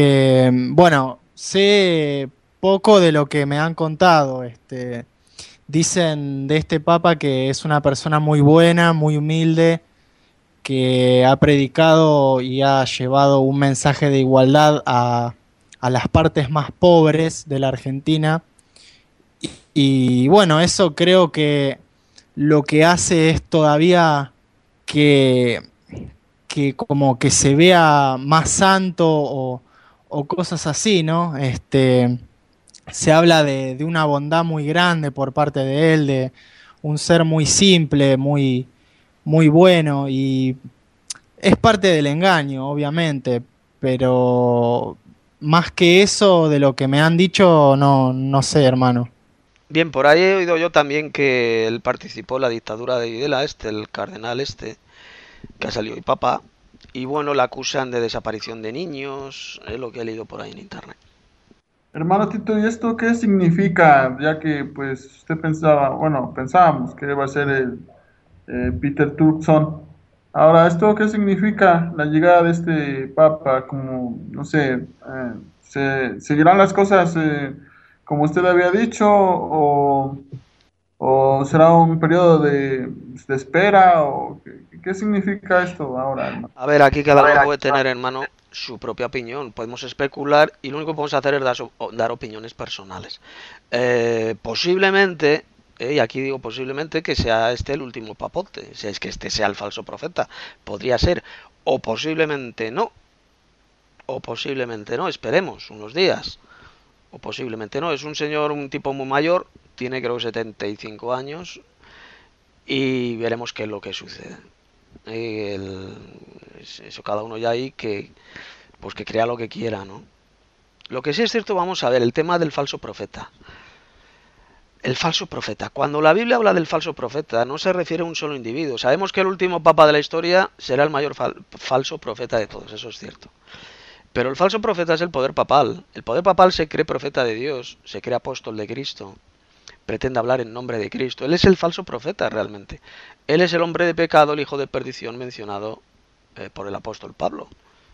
que bueno, sé poco de lo que me han contado, dicen de este papa que es una persona muy buena, muy humilde, que ha predicado y ha llevado un mensaje de igualdad a las partes más pobres de la Argentina. Y bueno, eso creo que lo que hace es todavía que, que como que se vea más santo o cosas así, ¿no? Se habla de una bondad muy grande por parte de él, de un ser muy simple, muy bueno, y es parte del engaño, obviamente, pero más que eso de lo que me han dicho, no sé, hermano. Bien, por ahí he oído yo también que él participó en la dictadura de Videla, el cardenal que ha salido hoy papa, y bueno, la acusan de desaparición de niños, es lo que he leído por ahí en internet. Hermano Tito, ¿y esto qué significa? Ya que pues usted pensaba, bueno, pensábamos que iba a ser el Peter Turkson. Ahora, ¿esto qué significa la llegada de este papa? Como, no sé, ¿seguirán las cosas como usted había dicho o será un periodo de espera? ¿O qué significa esto ahora, hermano? A ver, aquí cada uno puede tener, hermano, su propia opinión. Podemos especular y lo único que podemos hacer es dar opiniones personales. Posiblemente, y aquí digo posiblemente, que sea este el último papote. Si es que este sea el falso profeta. Podría ser. O posiblemente no. O posiblemente no. Esperemos unos días. O posiblemente no. Es un señor, un tipo muy mayor. Tiene creo 75 años. Y veremos qué es lo que sucede. Eso cada uno ya ahí pues que crea lo que quiera, ¿no? Lo que sí es cierto, vamos a ver, el tema del falso profeta. El falso profeta. Cuando la Biblia habla del falso profeta, no se refiere a un solo individuo. Sabemos que el último papa de la historia será el mayor falso profeta de todos, eso es cierto. Pero el falso profeta es el poder papal. El poder papal se cree profeta de Dios, se cree apóstol de Cristo, pretende hablar en nombre de Cristo. Él es el falso profeta realmente. Él es el hombre de pecado, el hijo de perdición mencionado por el apóstol Pablo.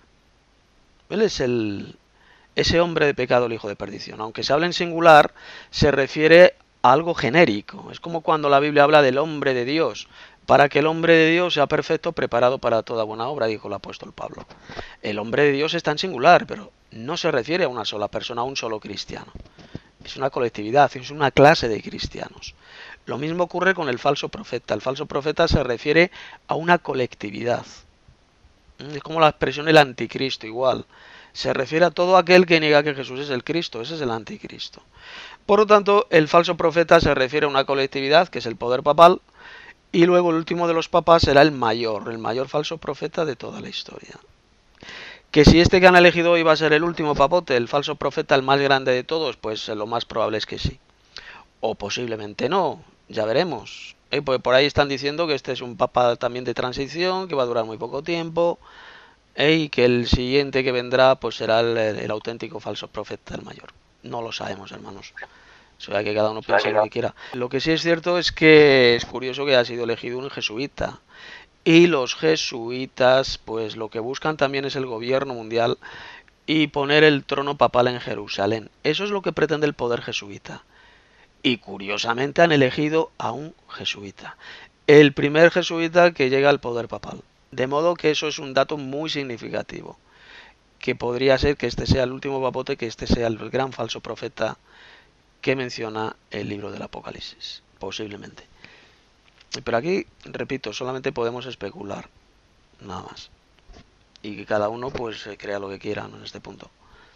Él es ese hombre de pecado, el hijo de perdición. Aunque se habla en singular, se refiere a algo genérico. Es como cuando la Biblia habla del hombre de Dios. Para que el hombre de Dios sea perfecto, preparado para toda buena obra, dijo el apóstol Pablo. El hombre de Dios está en singular, pero no se refiere a una sola persona, a un solo cristiano. Es una colectividad, es una clase de cristianos. Lo mismo ocurre con el falso profeta. El falso profeta se refiere a una colectividad. Es como la expresión el anticristo, igual. Se refiere a todo aquel que niega que Jesús es el Cristo. Ese es el anticristo. Por lo tanto, el falso profeta se refiere a una colectividad, que es el poder papal, y luego el último de los papas será el mayor falso profeta de toda la historia. Que si este que han elegido hoy va a ser el último papote, el falso profeta, el más grande de todos, pues lo más probable es que sí. O posiblemente no, ya veremos. Pues por ahí están diciendo que este es un papa también de transición, que va a durar muy poco tiempo, y que el siguiente que vendrá pues será el auténtico falso profeta, el mayor. No lo sabemos, hermanos. O sea, que cada uno piense lo que quiera. Lo que sí es cierto es que es curioso que haya sido elegido un jesuita. Y los jesuitas, pues lo que buscan también es el gobierno mundial y poner el trono papal en Jerusalén. Eso es lo que pretende el poder jesuita. Y curiosamente han elegido a un jesuita. El primer jesuita que llega al poder papal. De modo que eso es un dato muy significativo. Que podría ser que este sea el último papote, que este sea el gran falso profeta que menciona el libro del Apocalipsis. Posiblemente. Pero aquí, repito, solamente podemos especular, nada más. Y que cada uno pues crea lo que quiera, ¿no? En este punto.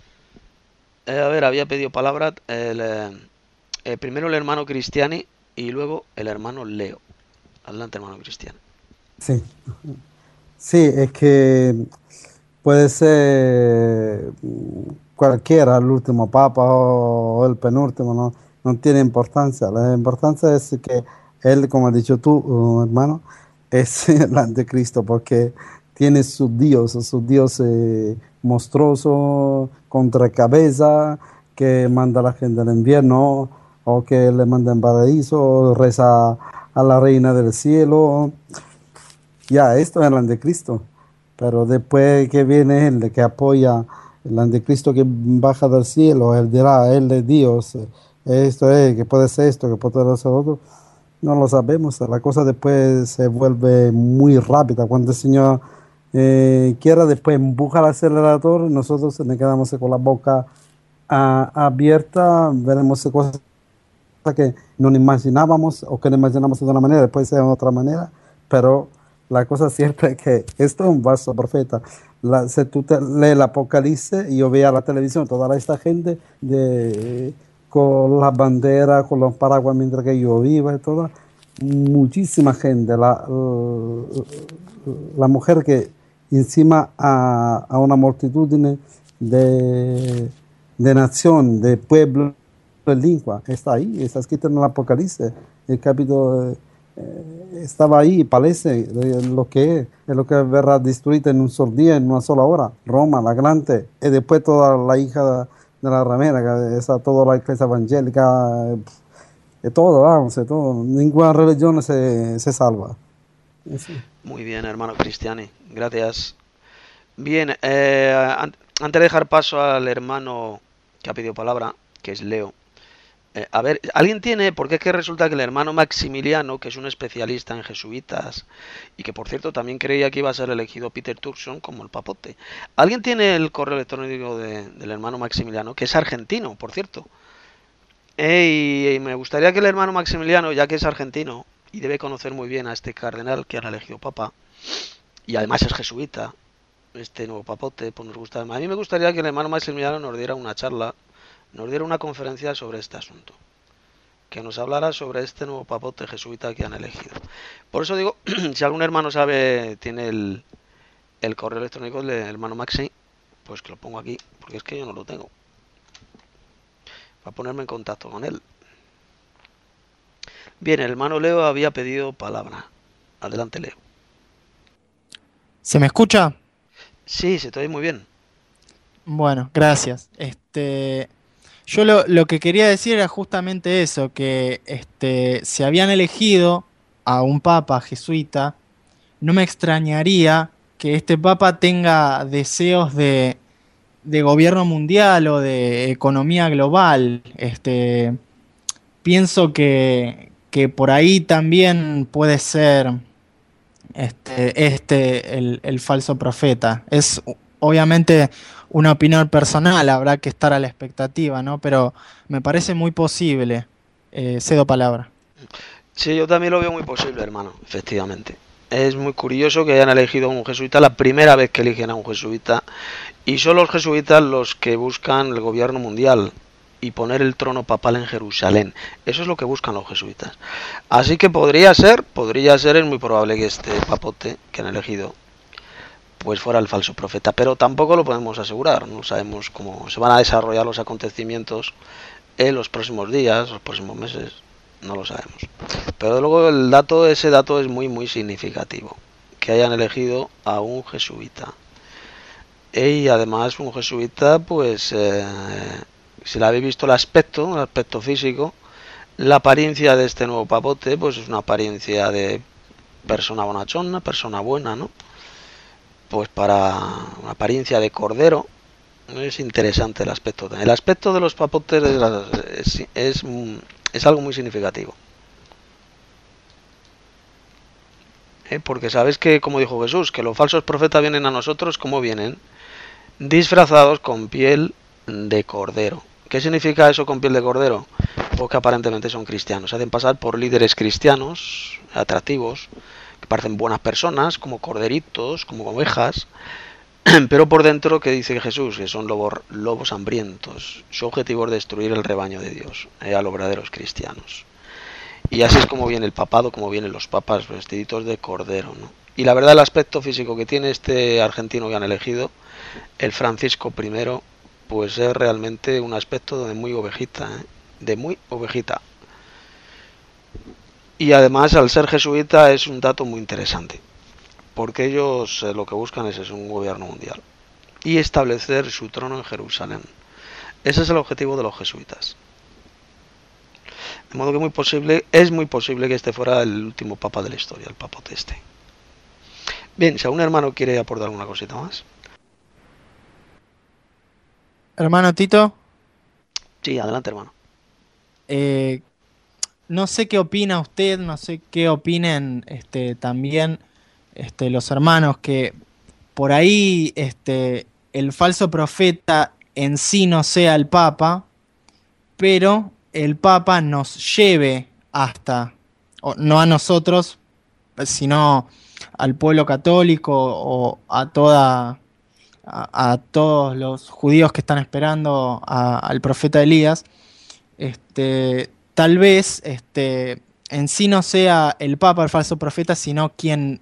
A ver, había pedido palabra primero el hermano Cristiani y luego el hermano Leo. Adelante, hermano Cristiani. Sí, sí, es que puede ser cualquiera, el último papa o el penúltimo, no tiene importancia. La importancia es que él, como has dicho tú, hermano, es el anticristo porque tiene su Dios monstruoso, contra cabeza, que manda a la gente al infierno o que le manda en paraíso, reza a la reina del cielo. Ya, esto es el anticristo. Pero después que viene él, que apoya el anticristo que baja del cielo, él dirá, él es Dios, esto es, que puede ser esto, que puede ser otro. No lo sabemos. La cosa después se vuelve muy rápida. Cuando el Señor quiera después empuja el acelerador, nosotros nos quedamos con la boca abierta, veremos cosas que no imaginábamos o que no imaginamos de una manera, después sea de otra manera, pero la cosa cierta es que esto es un falso profeta. Si tú lees el Apocalipsis y yo veía la televisión, toda esta gente con las banderas, con los paraguas mientras que yo viva y todo, muchísima gente, la mujer que encima a una multitud de nación, de pueblo, de lingua, está ahí, está escrito en el Apocalipsis, el capítulo estaba ahí, parece lo que es lo que verá destruida en un solo día, en una sola hora, Roma, la grande, y después toda la hija de la ramera, que esa, toda la iglesia evangélica, de todo, vamos, de todo, ninguna religión se salva. Sí. Muy bien, hermano Cristiani, gracias. Bien, antes de dejar paso al hermano que ha pedido palabra, que es Leo, a ver, ¿alguien tiene? Porque es que resulta que el hermano Maximiliano, que es un especialista en jesuitas, y que por cierto también creía que iba a ser elegido Peter Turkson como el papote. ¿Alguien tiene el correo electrónico del hermano Maximiliano, que es argentino, por cierto? Y me gustaría que el hermano Maximiliano, ya que es argentino, y debe conocer muy bien a este cardenal que han elegido papa, y además es jesuita, este nuevo papote, pues nos gusta. A mí me gustaría que el hermano Maximiliano nos diera una charla, nos diera una conferencia sobre este asunto, que nos hablara sobre este nuevo papote jesuita que han elegido. Por eso digo, si algún hermano sabe, tiene el correo electrónico del hermano Maxi, pues que lo pongo aquí, porque es que yo no lo tengo, para ponerme en contacto con él. Bien, el hermano Leo había pedido palabra. Adelante, Leo. ¿Se me escucha? Sí, se te oye muy bien. Bueno, gracias. Yo lo que quería decir era justamente eso, que se habían elegido a un papa jesuita. No me extrañaría que este papa tenga deseos de gobierno mundial o de economía global. Pienso que por ahí también puede ser el falso profeta. Es obviamente una opinión personal, habrá que estar a la expectativa, ¿no? Pero me parece muy posible. Cedo palabra. Sí, yo también lo veo muy posible, hermano, efectivamente. Es muy curioso que hayan elegido a un jesuita, la primera vez que eligen a un jesuita, y son los jesuitas los que buscan el gobierno mundial y poner el trono papal en Jerusalén. Eso es lo que buscan los jesuitas. Así que podría ser, es muy probable que este papote que han elegido pues fuera el falso profeta, pero tampoco lo podemos asegurar, no sabemos cómo se van a desarrollar los acontecimientos en los próximos días, los próximos meses, no lo sabemos. Pero luego ese dato es muy muy significativo, que hayan elegido a un jesuita. Y además un jesuita, pues si le habéis visto el aspecto físico, la apariencia de este nuevo papote, pues es una apariencia de persona bonachona, persona buena, ¿no? Pues para una apariencia de cordero, es interesante el aspecto. El aspecto de los papotes es algo muy significativo. Porque sabes que, como dijo Jesús, que los falsos profetas vienen a nosotros, ¿cómo vienen? Disfrazados con piel de cordero. ¿Qué significa eso con piel de cordero? Pues que aparentemente son cristianos. Se hacen pasar por líderes cristianos, atractivos, que parecen buenas personas, como corderitos, como ovejas, pero por dentro, ¿qué dice Jesús? Que son lobos hambrientos. Su objetivo es destruir el rebaño de Dios, a los verdaderos cristianos. Y así es como viene el papado, como vienen los papas vestiditos de cordero, ¿no? Y la verdad, el aspecto físico que tiene este argentino que han elegido, el Francisco I, pues es realmente un aspecto de muy ovejita, de muy ovejita. Y además, al ser jesuita, es un dato muy interesante, porque ellos lo que buscan es un gobierno mundial y establecer su trono en Jerusalén. Ese es el objetivo de los jesuitas. De modo que es muy posible que este fuera el último papa de la historia, el papote este. Bien, si algún hermano quiere aportar alguna cosita más. Hermano Tito. Sí, adelante, hermano. no sé qué opina usted, no sé qué opinen también los hermanos, que por ahí el falso profeta en sí no sea el Papa, pero el Papa nos lleve hasta, no a nosotros, sino al pueblo católico o a todos los judíos que están esperando al profeta Elías. Tal vez en sí no sea el Papa el falso profeta, sino quien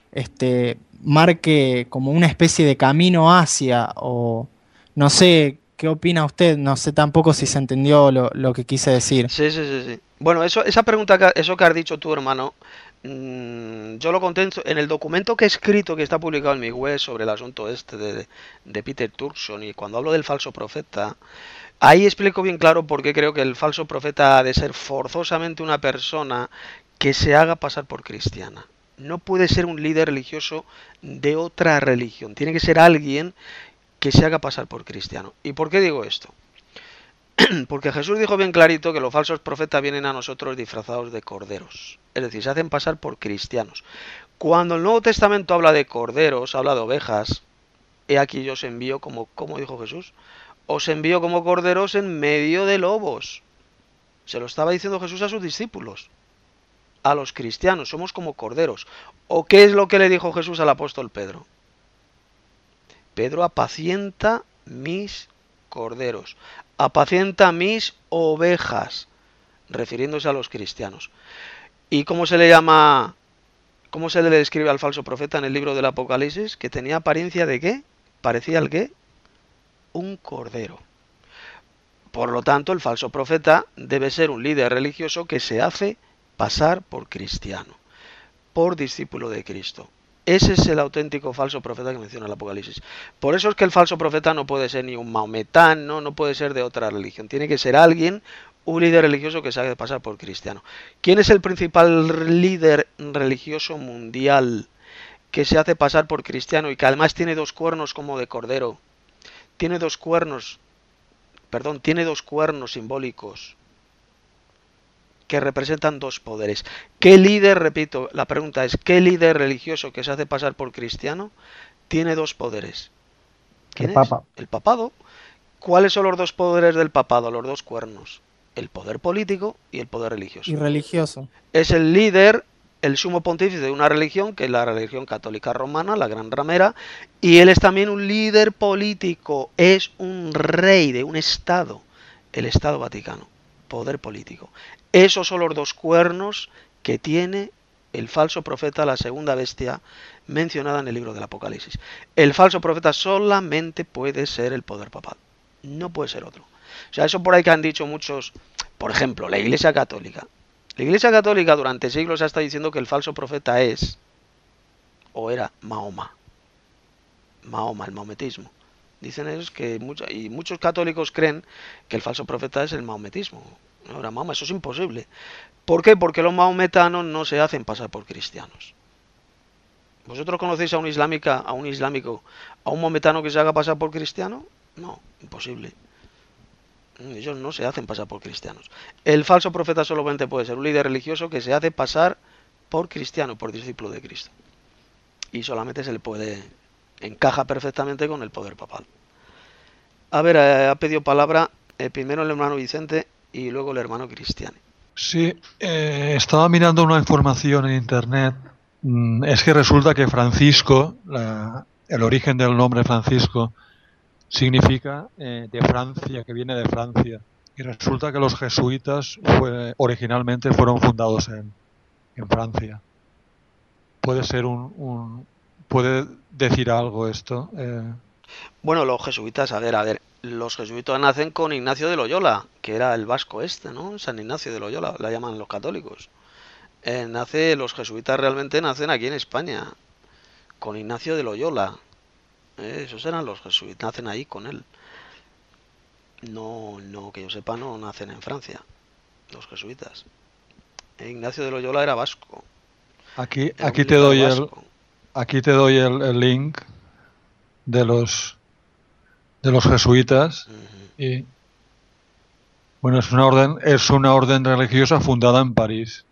marque como una especie de camino hacia, o no sé qué opina usted, no sé tampoco si se entendió lo que quise decir. Sí. Bueno, esa pregunta, eso que has dicho tú, hermano, yo lo contesto en el documento que he escrito, que está publicado en mi web sobre el asunto de Peter Turkson, y cuando hablo del falso profeta, ahí explico bien claro por qué creo que el falso profeta ha de ser forzosamente una persona que se haga pasar por cristiana. No puede ser un líder religioso de otra religión, tiene que ser alguien que se haga pasar por cristiano. ¿Y por qué digo esto? Porque Jesús dijo bien clarito que los falsos profetas vienen a nosotros disfrazados de corderos, es decir, se hacen pasar por cristianos. Cuando el Nuevo Testamento habla de corderos, habla de ovejas, he aquí yo os envío como dijo Jesús, os envío como corderos en medio de lobos. Se lo estaba diciendo Jesús a sus discípulos, a los cristianos, somos como corderos. ¿O qué es lo que le dijo Jesús al apóstol Pedro? Pedro, apacienta mis corderos, apacienta mis ovejas, refiriéndose a los cristianos. ¿Y cómo se le llama, cómo se le describe al falso profeta en el libro del Apocalipsis? Que tenía apariencia de ¿qué? ¿Parecía el qué? Un cordero. Por lo tanto, el falso profeta debe ser un líder religioso que se hace pasar por cristiano, por discípulo de Cristo. Ese es el auténtico falso profeta que menciona el Apocalipsis. Por eso es que el falso profeta no puede ser ni un maometano, no puede ser de otra religión. Tiene que ser alguien, un líder religioso que se haga pasar por cristiano. ¿Quién es el principal líder religioso mundial que se hace pasar por cristiano y que además tiene dos cuernos como de cordero? Tiene dos cuernos simbólicos que representan dos poderes. ¿Qué líder, repito, la pregunta es, ¿qué líder religioso que se hace pasar por cristiano tiene dos poderes? ¿Quién es? Papa. El papado. ¿Cuáles son los dos poderes del papado, los dos cuernos? El poder político y el poder religioso. Y religioso. Es el líder, el sumo pontífice de una religión, que es la religión católica romana, la gran ramera, y él es también un líder político, es un rey de un estado, el Estado Vaticano, poder político. Esos son los dos cuernos que tiene el falso profeta, la segunda bestia mencionada en el libro del Apocalipsis. El falso profeta solamente puede ser el poder papal, no puede ser otro. O sea, eso por ahí que han dicho muchos, por ejemplo, la Iglesia Católica. La Iglesia Católica durante siglos ha estado diciendo que el falso profeta es, o era, Mahoma, el maometismo. Dicen ellos que muchos católicos creen que el falso profeta es el maometismo. No era Mahoma, eso es imposible. ¿Por qué? Porque los mahometanos no se hacen pasar por cristianos. ¿Vosotros conocéis a un islámico, a un maometano que se haga pasar por cristiano? No, imposible. Ellos no se hacen pasar por cristianos. El falso profeta solamente puede ser un líder religioso que se hace pasar por cristiano, por discípulo de Cristo. Y solamente se le encaja perfectamente con el poder papal. A ver, ha pedido palabra primero el hermano Vicente y luego el hermano Cristiani. Sí, estaba mirando una información en internet. Es que resulta que Francisco, el origen del nombre Francisco, significa de Francia, que viene de Francia. Y resulta que los jesuitas originalmente fueron fundados en Francia. ¿Puede ser puede decir algo esto? Bueno, los jesuitas, a ver, los jesuitas nacen con Ignacio de Loyola, que era el vasco ¿no? San Ignacio de Loyola, la llaman los católicos. Los jesuitas realmente nacen aquí en España, con Ignacio de Loyola. Esos eran los jesuitas, nacen ahí con él. No, que yo sepa, no nacen en Francia, los jesuitas. Ignacio de Loyola era vasco. Aquí te doy el link de los jesuitas. Y Bueno, es una orden religiosa fundada en París.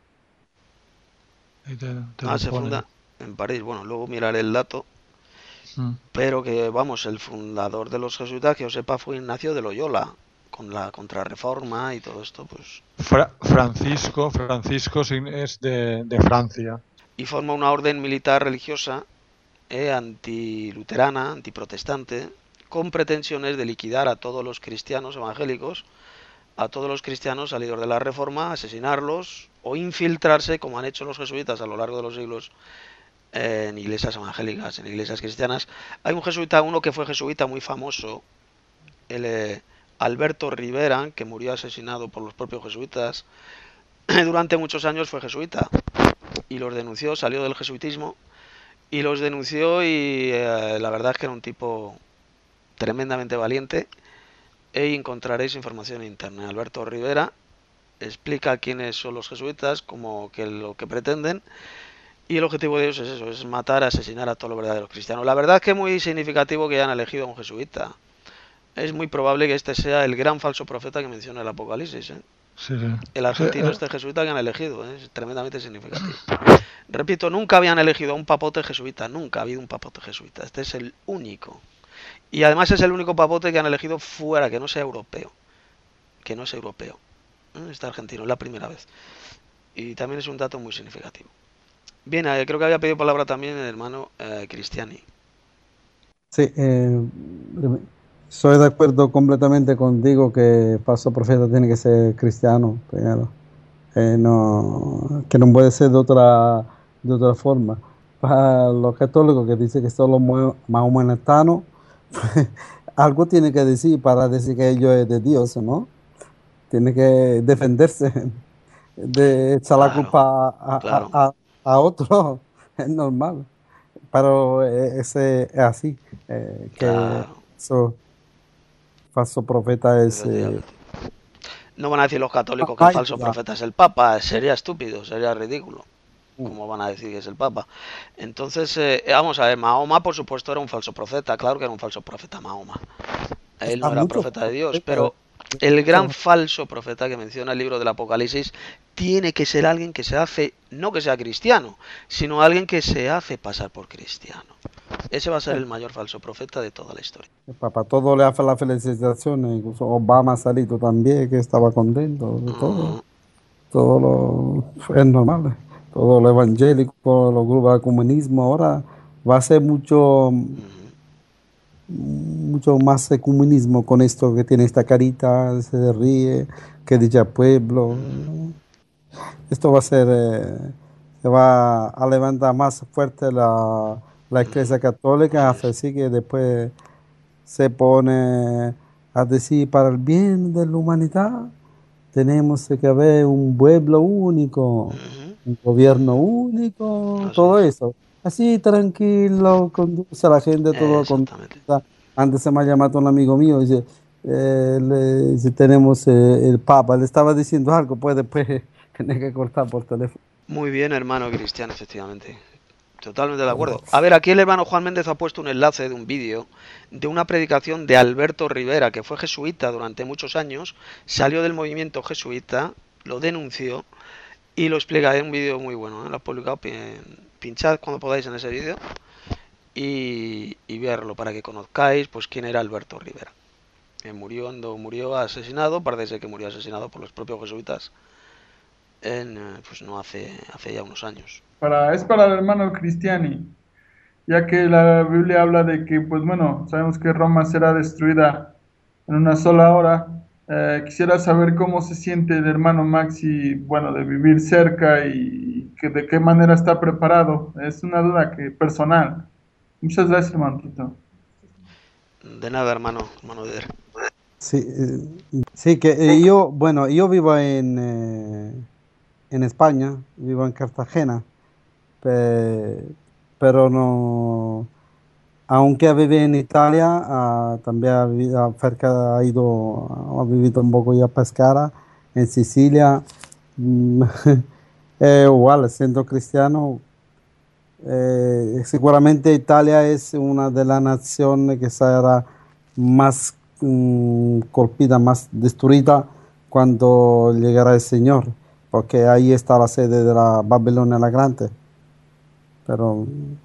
Ahí te lo Se pone. funda en París. Bueno, luego miraré el dato. Pero que, vamos, el fundador de los jesuitas, que yo sepa, fue Ignacio de Loyola, con la Contrarreforma y todo esto, pues... Francisco es de Francia. Y forma una orden militar religiosa antiluterana, antiprotestante, con pretensiones de liquidar a todos los cristianos evangélicos, a todos los cristianos salidos de la Reforma, asesinarlos o infiltrarse, como han hecho los jesuitas a lo largo de los siglos, en iglesias evangélicas, en iglesias cristianas. Hay un jesuita, uno que fue jesuita muy famoso, el Alberto Rivera, que murió asesinado por los propios jesuitas. Durante muchos años fue jesuita y los denunció, salió del jesuitismo y los denunció, y la verdad es que era un tipo tremendamente valiente, e encontraréis información en internet. Alberto Rivera explica quiénes son los jesuitas, como que lo que pretenden, y el objetivo de ellos es eso, es matar, asesinar a todos los verdaderos cristianos. La verdad es que es muy significativo que hayan elegido a un jesuita. Es muy probable que este sea el gran falso profeta que menciona el Apocalipsis, ¿eh? Sí. El argentino, este jesuita que han elegido, ¿eh? Es tremendamente significativo. Repito, nunca habían elegido a un papote jesuita, nunca ha habido un papote jesuita. Este es el único. Y además es el único papote que han elegido fuera, que no sea europeo. Que no es europeo. Este argentino, es la primera vez. Y también es un dato muy significativo. Bien, creo que había pedido palabra también el hermano Cristiani. Sí, soy de acuerdo completamente contigo que el falso profeta tiene que ser cristiano primero. No, que no puede ser de otra forma. Para los católicos que dicen que son los maometanos, pues, algo tiene que decir para decir que ellos es de Dios, ¿no? Tiene que defenderse de echar la culpa a otro. Es normal. Pero ese es así, que eso, falso profeta es... No van a decir los católicos que el falso profeta es el Papa, sería estúpido, sería ridículo. ¿Cómo van a decir que es el Papa? Entonces, vamos a ver, Mahoma por supuesto era un falso profeta, claro que era un falso profeta Mahoma. Él no era profeta de Dios, pero el gran falso profeta que menciona el libro del Apocalipsis tiene que ser alguien que se hace, no que sea cristiano, sino alguien que se hace pasar por cristiano. Ese va a ser el mayor falso profeta de toda la historia. El Papa todo le hace la felicitación, incluso Obama ha salido también, que estaba contento de todo. Todo lo es normal. Todo lo evangélico, los grupos de comunismo, ahora va a ser mucho más ecumenismo con esto, que tiene esta carita, se ríe, que dice pueblo. Esto va a ser, se va a levantar más fuerte la Iglesia Católica, así que después se pone a decir, para el bien de la humanidad tenemos que haber un pueblo único, un gobierno único, todo eso. Así tranquilo, conduce a la gente, todo conduce. Antes se me ha llamado un amigo mío, dice, tenemos el Papa, le estaba diciendo algo, pues después tiene que cortar por teléfono. Muy bien, hermano Cristiano, efectivamente. Totalmente de acuerdo. A ver, aquí el hermano Juan Méndez ha puesto un enlace de un vídeo de una predicación de Alberto Rivera, que fue jesuita durante muchos años, salió del movimiento jesuita, lo denunció y lo explica. Es un vídeo muy bueno, ¿eh? Lo ha publicado, pinchad cuando podáis en ese vídeo y verlo para que conozcáis pues quién era Alberto Rivera. Murió asesinado, parece ser que murió asesinado por los propios jesuitas pues no hace ya unos años. Es para el hermano Cristiani, ya que la Biblia habla de que, pues bueno, sabemos que Roma será destruida en una sola hora. Quisiera saber cómo se siente el hermano Maxi, bueno, de vivir cerca y de qué manera está preparado. Es una duda personal. Muchas gracias, hermano Tito. De nada, hermano Eder. Sí, que yo vivo en España, vivo en Cartagena, pero no, aunque viví en Italia, también ha vivido un poco ya a Pescara, en Sicilia, igual, siendo cristiano, seguramente Italia es una de las naciones que será más golpeada, más destruida cuando llegará el Señor, porque ahí está la sede de la Babilonia la Grande. Pero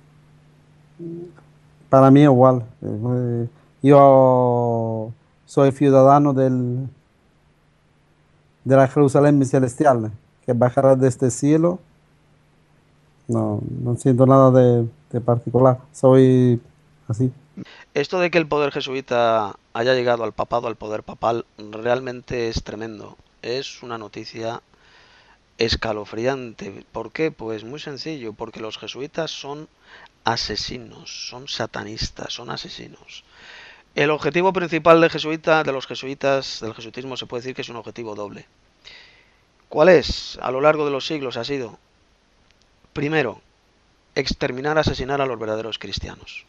para mí igual. Yo soy ciudadano de la Jerusalén celestial, que bajará desde el cielo. No siento nada de particular. Soy así. Esto de que el poder jesuita haya llegado al papado, al poder papal, realmente es tremendo. Es una noticia escalofriante. ¿Por qué? Pues muy sencillo, porque los jesuitas son asesinos, son satanistas, son asesinos. El objetivo principal de los jesuitas, del jesuitismo, se puede decir que es un objetivo doble. ¿Cuál es? A lo largo de los siglos ha sido, primero, exterminar, asesinar a los verdaderos cristianos.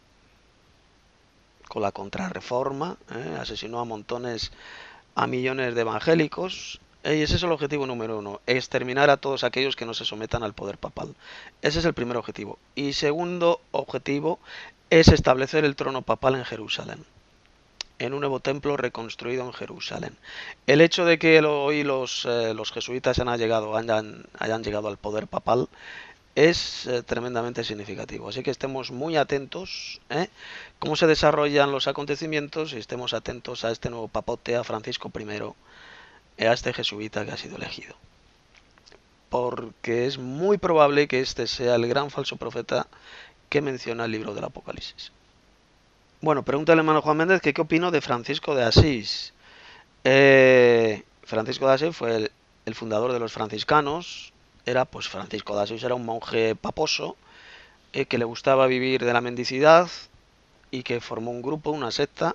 Con la contrarreforma, asesinó a millones de evangélicos, y ese es el objetivo número uno, exterminar a todos aquellos que no se sometan al poder papal. Ese es el primer objetivo. Y segundo objetivo es establecer el trono papal en Jerusalén, en un nuevo templo reconstruido en Jerusalén. El hecho de que hoy los jesuitas hayan llegado al poder papal es tremendamente significativo. Así que estemos muy atentos cómo se desarrollan los acontecimientos y estemos atentos a este nuevo papote, a Francisco I, a este jesuita que ha sido elegido. Porque es muy probable que este sea el gran falso profeta que menciona el libro del Apocalipsis. Bueno, pregúntale, hermano Juan Méndez, que qué opino de Francisco de Asís. Francisco de Asís fue el fundador de los franciscanos. Francisco de Asís era un monje paposo que le gustaba vivir de la mendicidad y que formó un grupo, una secta,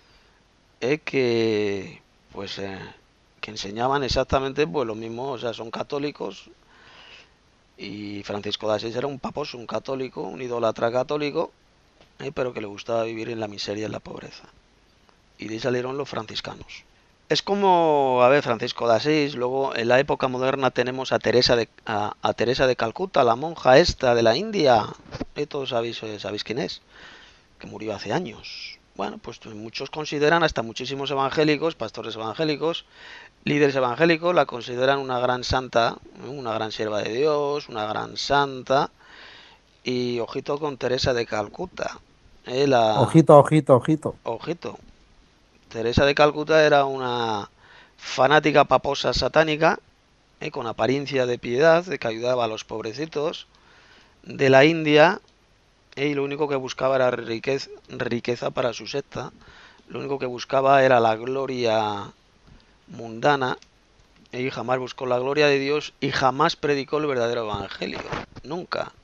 que enseñaban exactamente pues lo mismo, o sea, son católicos. Y Francisco de Asís era un paposo, un católico, un idólatra católico, pero que le gustaba vivir en la miseria y en la pobreza. Y de ahí salieron los franciscanos. Es como, Francisco de Asís, luego en la época moderna tenemos a Teresa de Calcuta, la monja esta de la India, todos sabéis quién es, que murió hace años. Bueno, pues muchos consideran, hasta muchísimos evangélicos, pastores evangélicos, líderes evangélicos, la consideran una gran santa, una gran sierva de Dios, una gran santa, y ojito con Teresa de Calcuta. Ojito. Ojito. Teresa de Calcuta era una fanática paposa satánica, con apariencia de piedad, que ayudaba a los pobrecitos de la India, y lo único que buscaba era riqueza para su secta. Lo único que buscaba era la gloria mundana, y jamás buscó la gloria de Dios, y jamás predicó el verdadero evangelio. Nunca.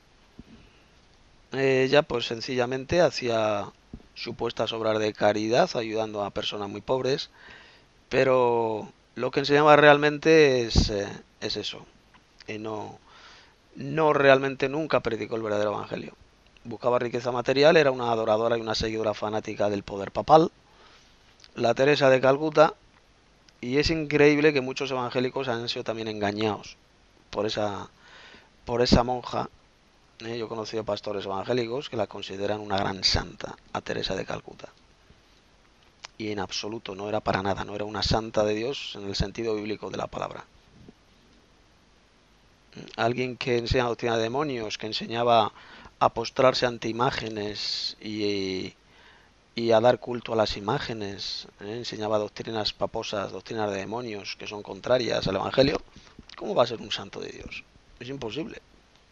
Ella pues sencillamente hacía supuestas obras de caridad, ayudando a personas muy pobres, pero lo que enseñaba realmente es eso. No realmente nunca predicó el verdadero evangelio. Buscaba riqueza material, era una adoradora y una seguidora fanática del poder papal, la Teresa de Calcuta, y es increíble que muchos evangélicos han sido también engañados por esa monja. Yo he conocido pastores evangélicos que la consideran una gran santa, a Teresa de Calcuta. Y en absoluto no era para nada, no era una santa de Dios en el sentido bíblico de la palabra. Alguien que enseña doctrina de demonios, que enseñaba a postrarse ante imágenes y a dar culto a las imágenes, enseñaba doctrinas paposas, doctrinas de demonios que son contrarias al evangelio. ¿Cómo va a ser un santo de Dios? Es imposible.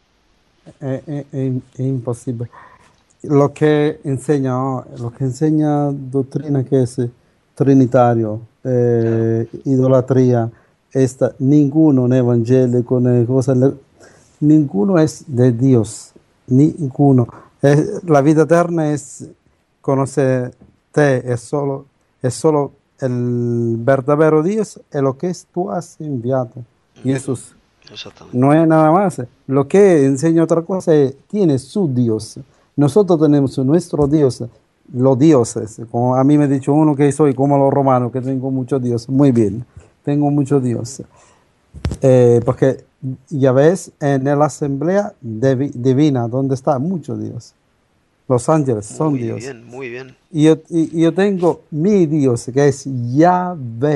Es imposible. Lo que enseña doctrina que es trinitario, idolatría, ninguno en evangélico, ninguno es de Dios, ninguno. La vida eterna es conocerte, es solo el verdadero Dios, es lo que tú has enviado, Jesús. No es nada más. Lo que enseña otra cosa es quién es su Dios. Nosotros tenemos nuestro Dios, los dioses. Como a mí me ha dicho uno que soy como los romanos, que tengo muchos dioses. Muy bien, tengo muchos dioses. Porque ya ves, en la asamblea divina, donde está muchos dioses. Los ángeles son dioses. Muy bien. Y yo tengo mi Dios, que es Yahvé.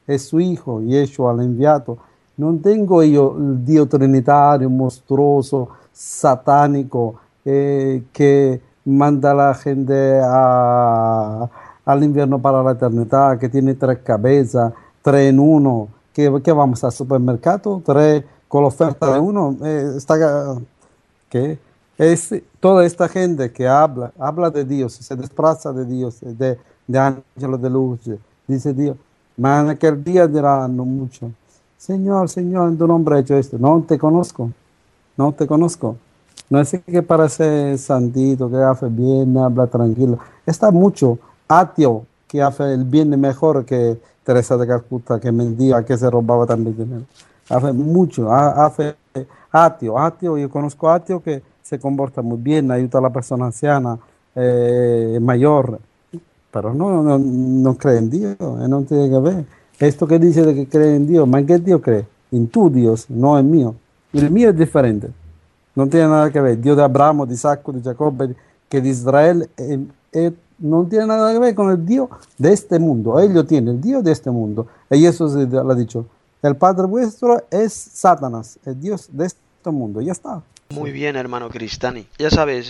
è suo Hijo, Yeshua l'ha inviato. Non tengo io il Dio trinitario, mostruoso, satanico, que manda a la gente al infierno para la eternidad, que tiene 3 cabezas, 3 en uno, que vamos al supermercado, 3 con la oferta de uno, ¿qué? Es toda esta gente que habla de Dios, se desplaza de Dios, de ángeles de luz, dice Dios, mas en aquel día dirán mucho, Señor, Señor, en tu nombre he hecho esto, no te conozco, no te conozco. No es que parece santito, que hace bien, habla tranquilo. Está mucho ateo que hace el bien mejor que Teresa de Calcuta, que mentía, que se robaba también dinero. Hace mucho, hace ateo. Yo conozco ateo que se comporta muy bien, ayuda a la persona anciana, mayor, pero no cree en Dios, no tiene que ver. Esto que dice de que cree en Dios, ¿más en qué Dios cree? En tu Dios, no en mío. Y el mío es diferente. No tiene nada que ver. Dios de Abraham, de Isaac, de Jacob, que de Israel, no tiene nada que ver con el Dios de este mundo. Ellos tienen el Dios de este mundo. Y eso se lo ha dicho. El Padre vuestro es Satanás, el Dios de este mundo. Ya está. Muy bien, hermano Cristani. Ya sabéis,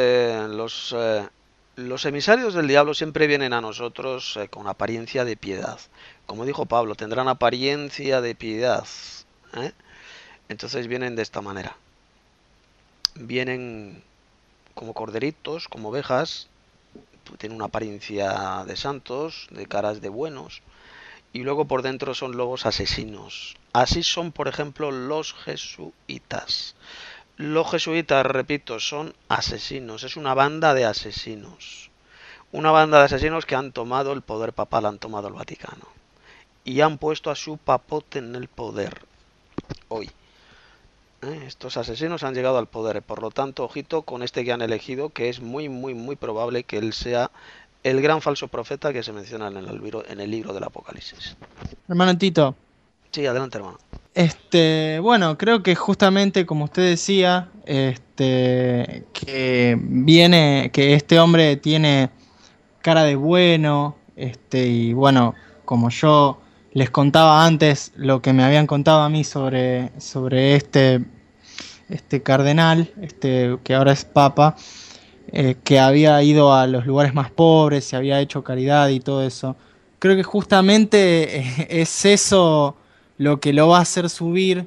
los emisarios del diablo siempre vienen a nosotros con apariencia de piedad. Como dijo Pablo, tendrán apariencia de piedad. Entonces vienen de esta manera. Vienen como corderitos, como ovejas, tienen una apariencia de santos, de caras de buenos, y luego por dentro son lobos asesinos. Así son, por ejemplo, los jesuitas. Los jesuitas, repito, son asesinos, es una banda de asesinos. Una banda de asesinos que han tomado el poder papal, han tomado el Vaticano. Y han puesto a su papote en el poder. Hoy. Estos asesinos han llegado al poder, por lo tanto, ojito con este que han elegido, que es muy, muy, muy probable que él sea el gran falso profeta que se menciona en el libro del Apocalipsis. Hermano Tito. Sí, adelante, hermano. Bueno, creo que justamente como usted decía, que este hombre tiene cara de bueno, y bueno, como yo les contaba antes lo que me habían contado a mí sobre este cardenal, que ahora es papa, que había ido a los lugares más pobres, se había hecho caridad y todo eso. Creo que justamente es eso lo que lo va a hacer subir,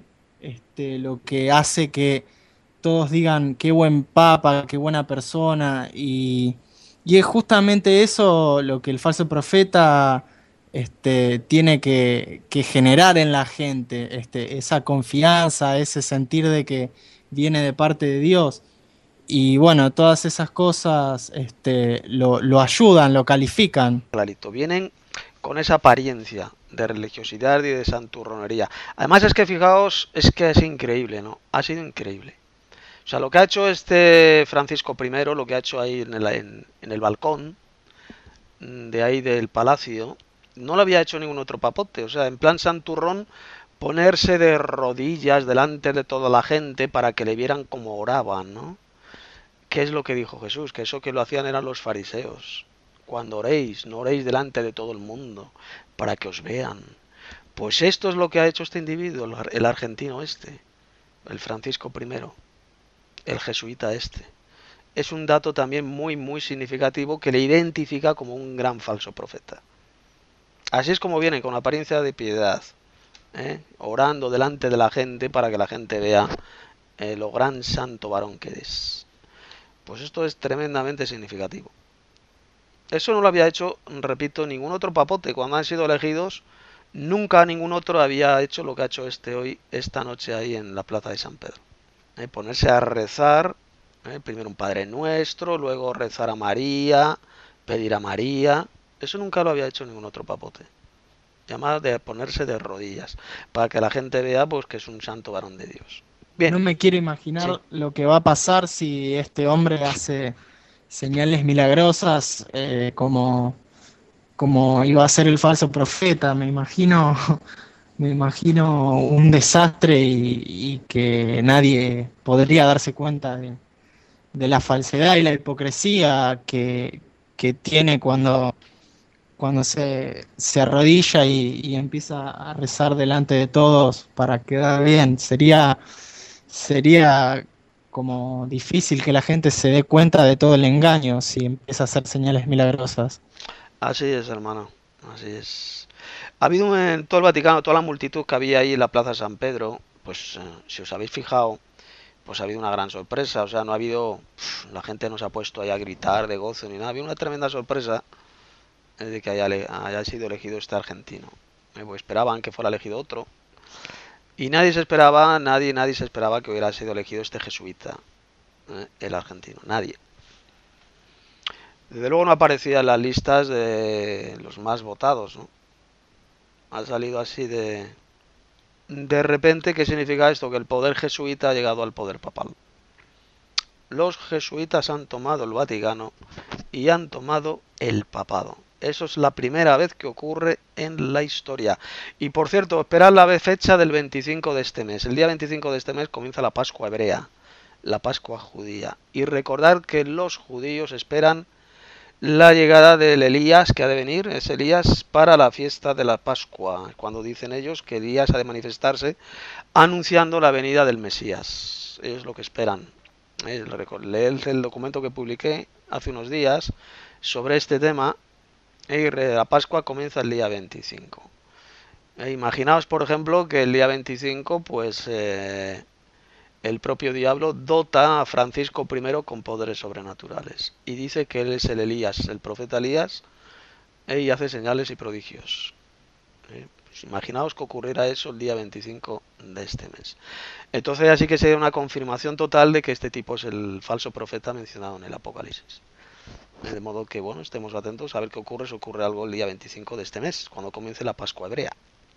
lo que hace que todos digan qué buen papa, qué buena persona, y es justamente eso lo que el falso profeta tiene que generar en la gente, esa confianza, ese sentir de que viene de parte de Dios. Y bueno, todas esas cosas lo ayudan, lo califican. Clarito, vienen con esa apariencia de religiosidad y de santurronería. Además es que fijaos, es que es increíble, ¿no? Ha sido increíble. O sea, lo que ha hecho Francisco I, lo que ha hecho ahí en el balcón de ahí del palacio, no lo había hecho ningún otro papote. O sea, en plan santurrón, ponerse de rodillas delante de toda la gente para que le vieran cómo oraban, ¿no? ¿Qué es lo que dijo Jesús? Que eso que lo hacían eran los fariseos. Cuando oréis, no oréis delante de todo el mundo, para que os vean. Pues esto es lo que ha hecho este individuo, el argentino el Francisco I, el jesuita Es un dato también muy, muy significativo que le identifica como un gran falso profeta. Así es como vienen, con apariencia de piedad, orando delante de la gente para que la gente vea lo gran santo varón que es. Pues esto es tremendamente significativo. Eso no lo había hecho, repito, ningún otro papote. Cuando han sido elegidos, nunca ningún otro había hecho lo que ha hecho esta noche ahí en la plaza de San Pedro. Ponerse a rezar, primero un Padre Nuestro, luego rezar a María, pedir a María. Eso nunca lo había hecho ningún otro papote. Llamado de ponerse de rodillas, para que la gente vea pues que es un santo varón de Dios. Bien. No me quiero imaginar lo que va a pasar si este hombre hace señales milagrosas, como iba a ser el falso profeta. Me imagino un desastre y que nadie podría darse cuenta de la falsedad y la hipocresía que tiene cuando cuando se arrodilla y empieza a rezar delante de todos para quedar bien. Sería como difícil que la gente se dé cuenta de todo el engaño si empieza a hacer señales milagrosas. Así es, hermano, así es. Ha habido en todo el Vaticano, toda la multitud que había ahí en la Plaza San Pedro, pues si os habéis fijado, pues ha habido una gran sorpresa. O sea, no ha habido, la gente no se ha puesto ahí a gritar de gozo ni nada. Había una tremenda sorpresa de que haya sido elegido este argentino. Pues esperaban que fuera elegido otro. Y nadie se esperaba que hubiera sido elegido este jesuita, el argentino, nadie. Desde luego no aparecía en las listas de los más votados, ¿no? Ha salido así de repente. ¿Qué significa esto? Que el poder jesuita ha llegado al poder papal. Los jesuitas han tomado el Vaticano y han tomado el papado. Eso es la primera vez que ocurre en la historia. Y por cierto, esperad la fecha del 25 de este mes. El día 25 de este mes comienza la Pascua hebrea, la Pascua judía. Y recordad que los judíos esperan la llegada del Elías que ha de venir, es Elías para la fiesta de la Pascua, cuando dicen ellos que Elías ha de manifestarse anunciando la venida del Mesías. Es lo que esperan. Leed el documento que publiqué hace unos días sobre este tema. La Pascua comienza el día 25. Imaginaos, por ejemplo, que el día 25, pues el propio diablo dota a Francisco I con poderes sobrenaturales y dice que él es el Elías, el profeta Elías, y hace señales y prodigios. Pues imaginaos que ocurriera eso el día 25 de este mes. Entonces así que sería una confirmación total de que este tipo es el falso profeta mencionado en el Apocalipsis. De modo que, bueno, estemos atentos a ver qué ocurre, si ocurre algo el día 25 de este mes, cuando comience la Pascua hebrea.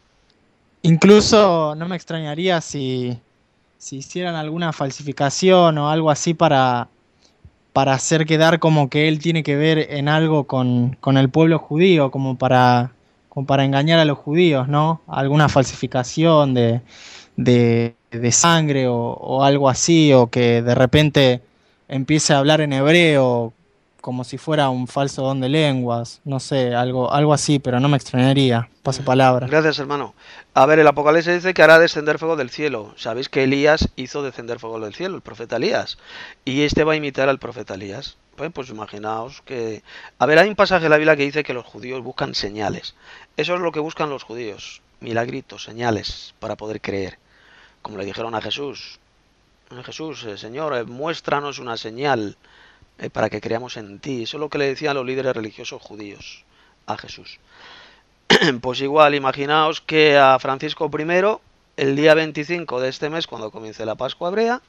Incluso no me extrañaría si hicieran alguna falsificación o algo así para hacer quedar como que él tiene que ver en algo con el pueblo judío, como para engañar a los judíos, ¿no? Alguna falsificación de sangre o algo así, o que de repente empiece a hablar en hebreo como si fuera un falso don de lenguas, no sé, algo así, pero no me extrañaría. Paso palabra. Gracias, hermano. A ver, el Apocalipsis dice que hará descender fuego del cielo. Sabéis que Elías hizo descender fuego del cielo, el profeta Elías, y este va a imitar al profeta Elías. Pues imaginaos que... A ver, hay un pasaje de la Biblia que dice que los judíos buscan señales. Eso es lo que buscan los judíos, milagritos, señales, para poder creer. Como le dijeron a Jesús. Jesús, Señor, muéstranos una señal para que creamos en ti. Eso es lo que le decían los líderes religiosos judíos a Jesús. Pues igual, imaginaos que a Francisco I, el día 25 de este mes, cuando comience la Pascua hebrea,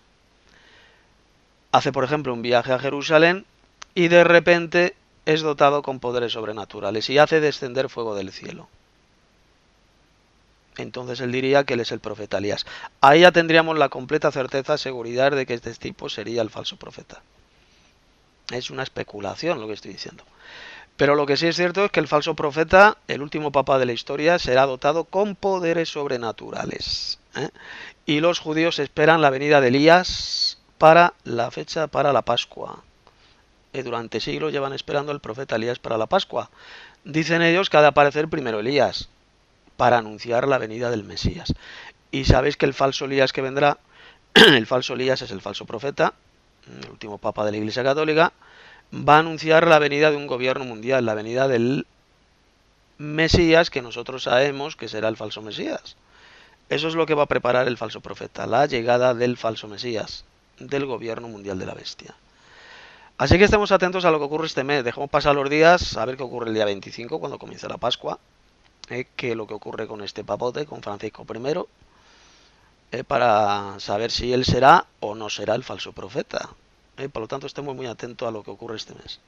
hace, por ejemplo, un viaje a Jerusalén y de repente es dotado con poderes sobrenaturales y hace descender fuego del cielo. Entonces él diría que él es el profeta Elías. Ahí ya tendríamos la completa certeza, seguridad de que este tipo sería el falso profeta. Es una especulación lo que estoy diciendo. Pero lo que sí es cierto es que el falso profeta, el último papa de la historia, será dotado con poderes sobrenaturales. Y los judíos esperan la venida de Elías para la fecha, para la Pascua. Durante siglos llevan esperando al profeta Elías para la Pascua. Dicen ellos que ha de aparecer primero Elías para anunciar la venida del Mesías. Y sabéis que el falso Elías que vendrá, el falso Elías es el falso profeta, el último papa de la Iglesia Católica, va a anunciar la venida de un gobierno mundial, la venida del Mesías, que nosotros sabemos que será el falso Mesías. Eso es lo que va a preparar el falso profeta, la llegada del falso Mesías, del gobierno mundial de la bestia. Así que estemos atentos a lo que ocurre este mes. Dejemos pasar los días, a ver qué ocurre el día 25, cuando comience la Pascua, que lo que ocurre con este papote, con Francisco I, para saber si él será o no será el falso profeta. Por lo tanto, estemos muy atentos a lo que ocurre este mes.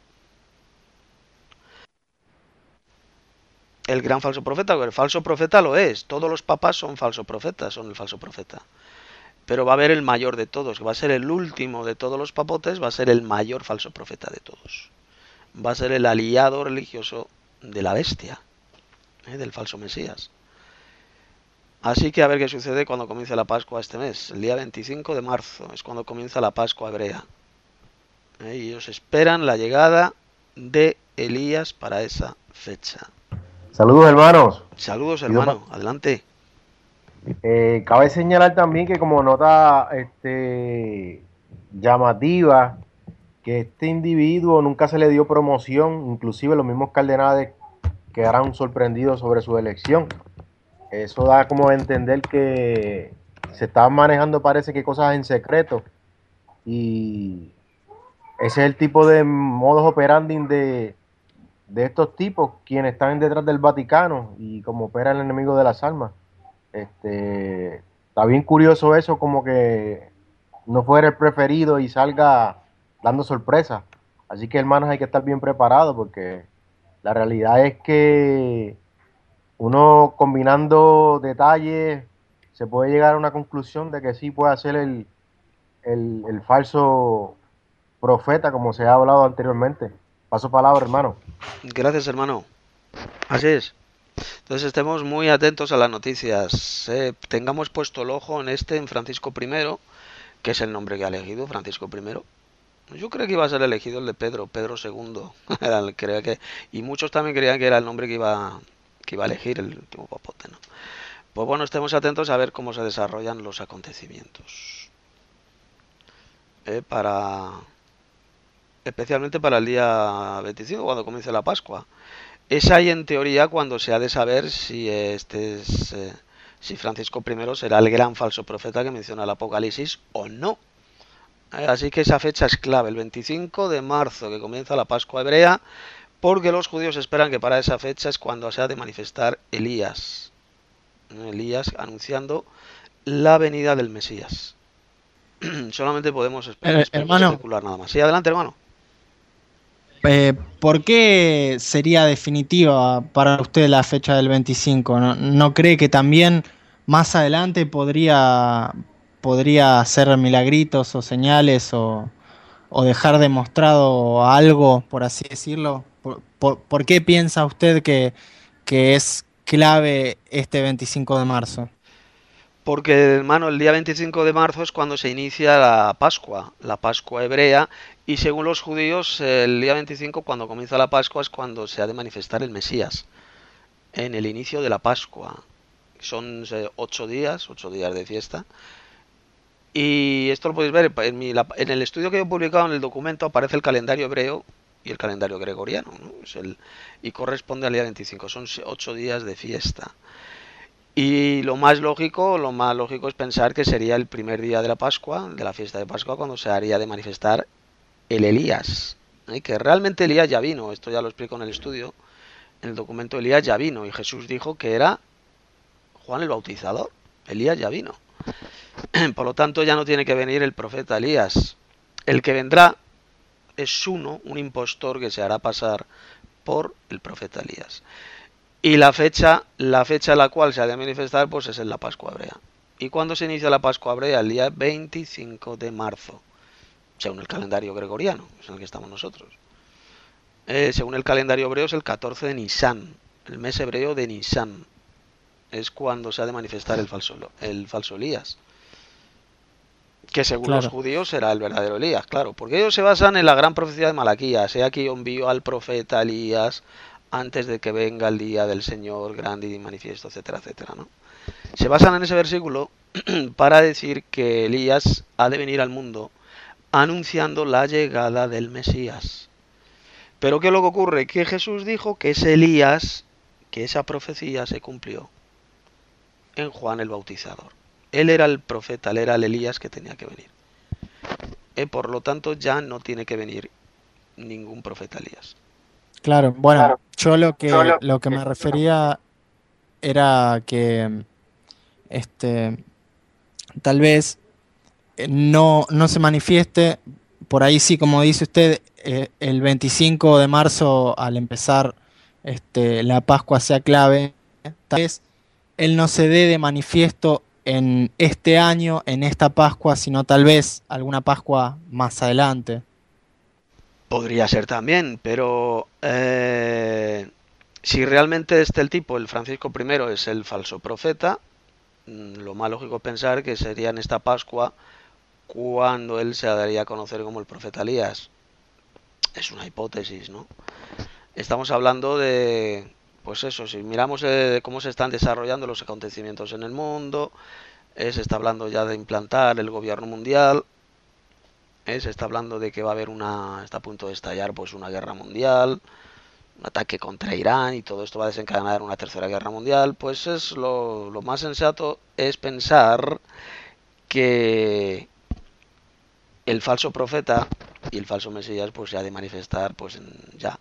El gran falso profeta, el falso profeta lo es. Todos los papas son falsos profetas, son el falso profeta. Pero va a haber el mayor de todos, que va a ser el último de todos los papotes, va a ser el mayor falso profeta de todos. Va a ser el aliado religioso de la bestia, del falso Mesías. Así que a ver qué sucede cuando comience la Pascua este mes. El día 25 de marzo es cuando comienza la Pascua hebrea. Y ellos esperan la llegada de Elías para esa fecha. Saludos, hermanos. Saludos, hermano. Adelante. Cabe señalar también que como nota llamativa, que este individuo nunca se le dio promoción, inclusive los mismos cardenales quedaron sorprendidos sobre su elección. Eso da como a entender que se estaban manejando, parece que cosas en secreto, y ese es el tipo de modus operandi de estos tipos, quienes están detrás del Vaticano y como opera el enemigo de las almas. Está bien curioso eso, como que no fuera el preferido y salga dando sorpresas. Así que, hermanos, hay que estar bien preparados, porque la realidad es que uno, combinando detalles, se puede llegar a una conclusión de que sí puede ser el falso profeta, como se ha hablado anteriormente. Paso palabra, hermano. Gracias, hermano. Así es. Entonces estemos muy atentos a las noticias. Tengamos puesto el ojo en Francisco I, que es el nombre que ha elegido, Francisco I. Yo creo que iba a ser elegido el de Pedro II. Y muchos también creían que era el nombre que iba a elegir el último papote, ¿no? Pues bueno, estemos atentos a ver cómo se desarrollan los acontecimientos. Especialmente para el día 25, cuando comience la Pascua. Es ahí, en teoría, cuando se ha de saber si si Francisco I será el gran falso profeta que menciona el Apocalipsis o no. Así que esa fecha es clave, el 25 de marzo, que comienza la Pascua hebrea, porque los judíos esperan que para esa fecha es cuando se ha de manifestar Elías. Elías anunciando la venida del Mesías. Solamente podemos especular nada más. Sí, adelante, hermano. ¿Por qué sería definitiva para usted la fecha del 25? ¿No cree que también más adelante podría hacer milagritos o señales o dejar demostrado algo, por así decirlo? ¿Por qué piensa usted que es clave este 25 de marzo? Porque, hermano, el día 25 de marzo es cuando se inicia la Pascua hebrea, y según los judíos, el día 25, cuando comienza la Pascua, es cuando se ha de manifestar el Mesías, en el inicio de la Pascua. Son 8 días de fiesta. Y esto lo podéis ver en el estudio que he publicado en el documento, aparece el calendario hebreo y el calendario gregoriano, ¿no? Y corresponde al día 25, son 8 días de fiesta. Y lo más lógico es pensar que sería el primer día de la Pascua, de la fiesta de Pascua, cuando se haría de manifestar el Elías. Que realmente Elías ya vino, esto ya lo explico en el estudio, en el documento. Elías ya vino, y Jesús dijo que era Juan el Bautizador. Elías ya vino. Por lo tanto, ya no tiene que venir el profeta Elías. El que vendrá es un impostor que se hará pasar por el profeta Elías. Y la fecha a la cual se ha de manifestar, pues es en la Pascua hebrea. ¿Y cuándo se inicia la Pascua hebrea? El día 25 de marzo, según el calendario gregoriano, es en el que estamos nosotros. Según el calendario hebreo es el 14 de Nisan, el mes hebreo de Nisan. Es cuando se ha de manifestar el falso Elías. Que según los judíos será el verdadero Elías, claro. Porque ellos se basan en la gran profecía de Malaquías. He aquí yo envío al profeta Elías antes de que venga el día del Señor grande y manifiesto, etcétera, etcétera, ¿no? Se basan en ese versículo para decir que Elías ha de venir al mundo anunciando la llegada del Mesías. Pero ¿qué es lo que ocurre? Que Jesús dijo que ese Elías, que esa profecía se cumplió en Juan el Bautizador. Él era el profeta, él era el Elías que tenía que venir. Por lo tanto, ya no tiene que venir ningún profeta Elías. Claro, bueno, yo lo que me refería era que tal vez no se manifieste, por ahí sí, como dice usted, el 25 de marzo al empezar la Pascua sea clave. Tal vez él no se dé de manifiesto en este año, en esta Pascua, sino tal vez alguna Pascua más adelante. Podría ser también, pero si realmente el tipo, el Francisco I, es el falso profeta, lo más lógico es pensar que sería en esta Pascua cuando él se daría a conocer como el profeta Elías. es una hipótesis, ¿no? Estamos hablando de, pues eso, si miramos cómo se están desarrollando los acontecimientos en el mundo, se está hablando ya de implantar el gobierno mundial, se está hablando de que va a haber está a punto de estallar pues una guerra mundial, un ataque contra Irán, y todo esto va a desencadenar una tercera guerra mundial. Pues es lo más sensato es pensar que el falso profeta y el falso Mesías pues se ha de manifestar pues ya.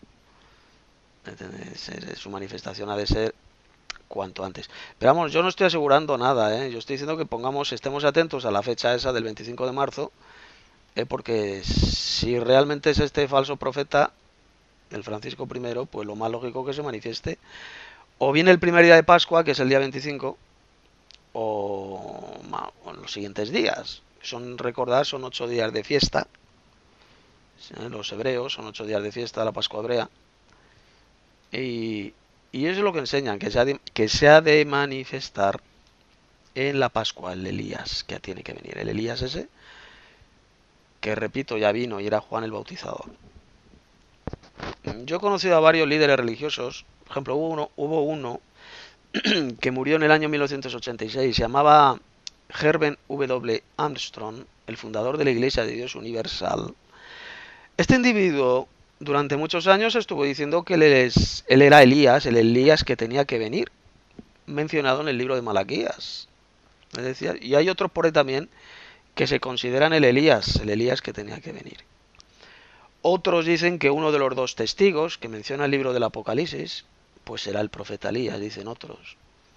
Su manifestación ha de ser cuanto antes. Pero vamos, yo no estoy asegurando nada, yo estoy diciendo que estemos atentos a la fecha esa del 25 de marzo, porque si realmente es este falso profeta, el Francisco I, pues lo más lógico que se manifieste o bien el primer día de Pascua, que es el día 25, o en los siguientes días. Recordar, son 8 días de fiesta. Los hebreos son 8 días de fiesta, la Pascua hebrea. Y eso es lo que enseñan, que se ha de manifestar en la Pascua el Elías, que tiene que venir. El Elías ese, que repito, ya vino y era Juan el Bautizador. Yo he conocido a varios líderes religiosos. Por ejemplo, hubo uno que murió en el año 1986, se llamaba Herbert W. Armstrong, el fundador de la Iglesia de Dios Universal. Este individuo durante muchos años estuvo diciendo que él era Elías, el Elías que tenía que venir, mencionado en el libro de Malaquías. Es decir, y hay otros por ahí también que se consideran el Elías que tenía que venir. Otros dicen que uno de los 2 testigos que menciona el libro del Apocalipsis, pues será el profeta Elías, dicen otros.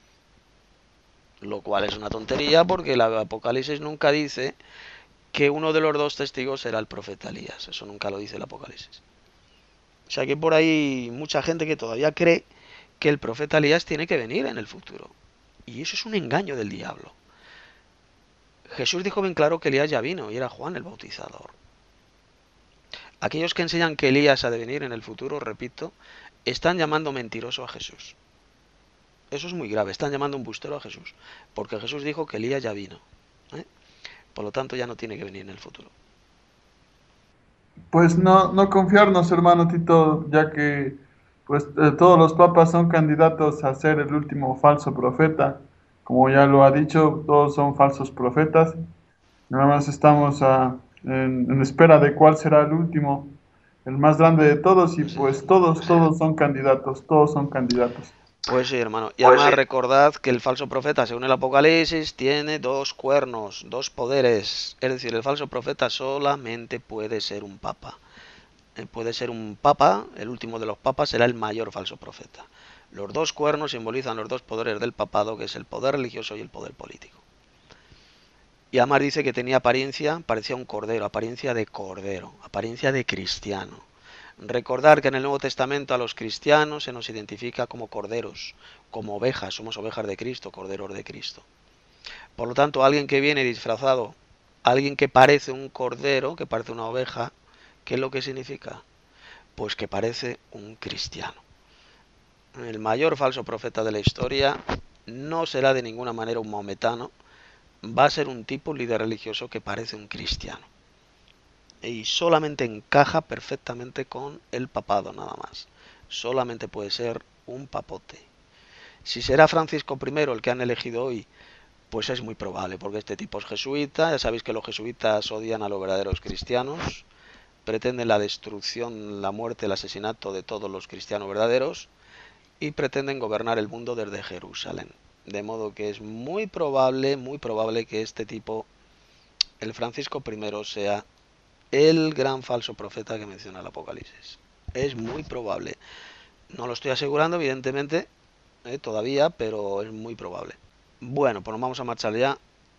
Lo cual es una tontería, porque el Apocalipsis nunca dice que uno de los 2 testigos será el profeta Elías. Eso nunca lo dice el Apocalipsis. O sea que por ahí mucha gente que todavía cree que el profeta Elías tiene que venir en el futuro. Y eso es un engaño del diablo. Jesús dijo bien claro que Elías ya vino y era Juan el Bautizador. Aquellos que enseñan que Elías ha de venir en el futuro, repito, están llamando mentiroso a Jesús. Eso es muy grave, están llamando embustero a Jesús, porque Jesús dijo que Elías ya vino. Por lo tanto, ya no tiene que venir en el futuro. Pues no confiarnos, hermano Tito, ya que pues todos los papas son candidatos a ser el último falso profeta. Como ya lo ha dicho, todos son falsos profetas. Nada más estamos en espera de cuál será el último, el más grande de todos, y pues todos son candidatos, Pues sí, hermano. Y además recordad que el falso profeta, según el Apocalipsis, tiene 2 cuernos, 2 poderes. Es decir, el falso profeta solamente puede ser un papa. Puede ser un papa, el último de los papas será el mayor falso profeta. Los 2 cuernos simbolizan los 2 poderes del papado, que es el poder religioso y el poder político. Y además dice que tenía parecía un cordero, apariencia de cristiano. Recordar que en el Nuevo Testamento a los cristianos se nos identifica como corderos, como ovejas, somos ovejas de Cristo, corderos de Cristo. Por lo tanto, alguien que viene disfrazado, alguien que parece un cordero, que parece una oveja, ¿qué es lo que significa? Pues que parece un cristiano. El mayor falso profeta de la historia no será de ninguna manera un maometano, va a ser un tipo líder religioso que parece un cristiano. Y solamente encaja perfectamente con el papado, nada más. Solamente puede ser un papote. Si será Francisco I el que han elegido hoy, pues es muy probable, porque este tipo es jesuita. Ya sabéis que los jesuitas odian a los verdaderos cristianos, pretenden la destrucción, la muerte, el asesinato de todos los cristianos verdaderos, y pretenden gobernar el mundo desde Jerusalén. De modo que es muy probable que este tipo, el Francisco I, sea el gran falso profeta que menciona el Apocalipsis. Es muy probable. No lo estoy asegurando, evidentemente, todavía, pero es muy probable. Bueno, pues nos vamos a marchar ya.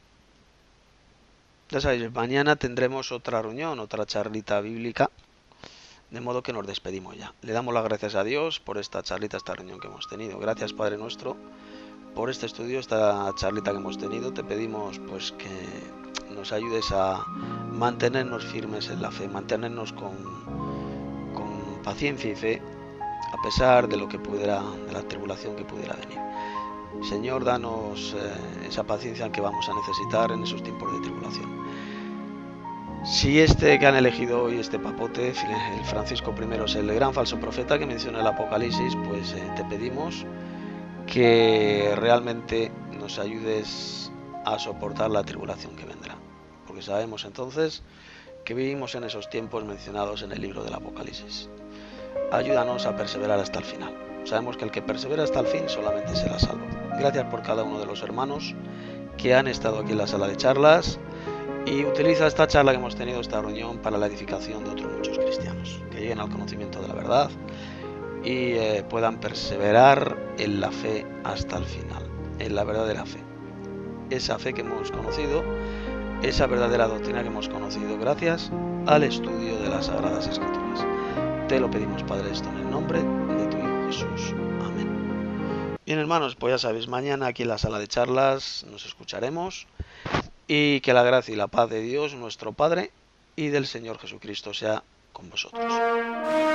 Ya sabéis, mañana tendremos otra reunión, otra charlita bíblica. De modo que nos despedimos ya. Le damos las gracias a Dios por esta charlita, esta reunión que hemos tenido. Gracias, Padre nuestro, por este estudio, esta charlita que hemos tenido. Te pedimos pues que nos ayudes a mantenernos firmes en la fe, mantenernos con paciencia y fe, a pesar de lo que pudiera, de la tribulación que pudiera venir. Señor, danos esa paciencia que vamos a necesitar en esos tiempos de tribulación. Si este que han elegido hoy, este papote, el Francisco I, es el gran falso profeta que menciona el Apocalipsis, pues te pedimos que realmente nos ayudes a soportar la tribulación que vendrá, porque sabemos entonces que vivimos en esos tiempos mencionados en el libro del Apocalipsis. Ayúdanos a perseverar hasta el final. Sabemos que el que persevera hasta el fin solamente será salvo. Gracias por cada uno de los hermanos que han estado aquí en la sala de charlas, y utiliza esta charla que hemos tenido, esta reunión, para la edificación de otros muchos cristianos, que lleguen al conocimiento de la verdad y puedan perseverar en la fe hasta el final, en la verdadera fe. Esa fe que hemos conocido, esa verdadera doctrina que hemos conocido gracias al estudio de las Sagradas Escrituras. Te lo pedimos, Padre, esto en el nombre de tu Hijo Jesús. Amén. Bien, hermanos, pues ya sabéis, mañana aquí en la sala de charlas nos escucharemos, y que la gracia y la paz de Dios, nuestro Padre, y del Señor Jesucristo sea con vosotros.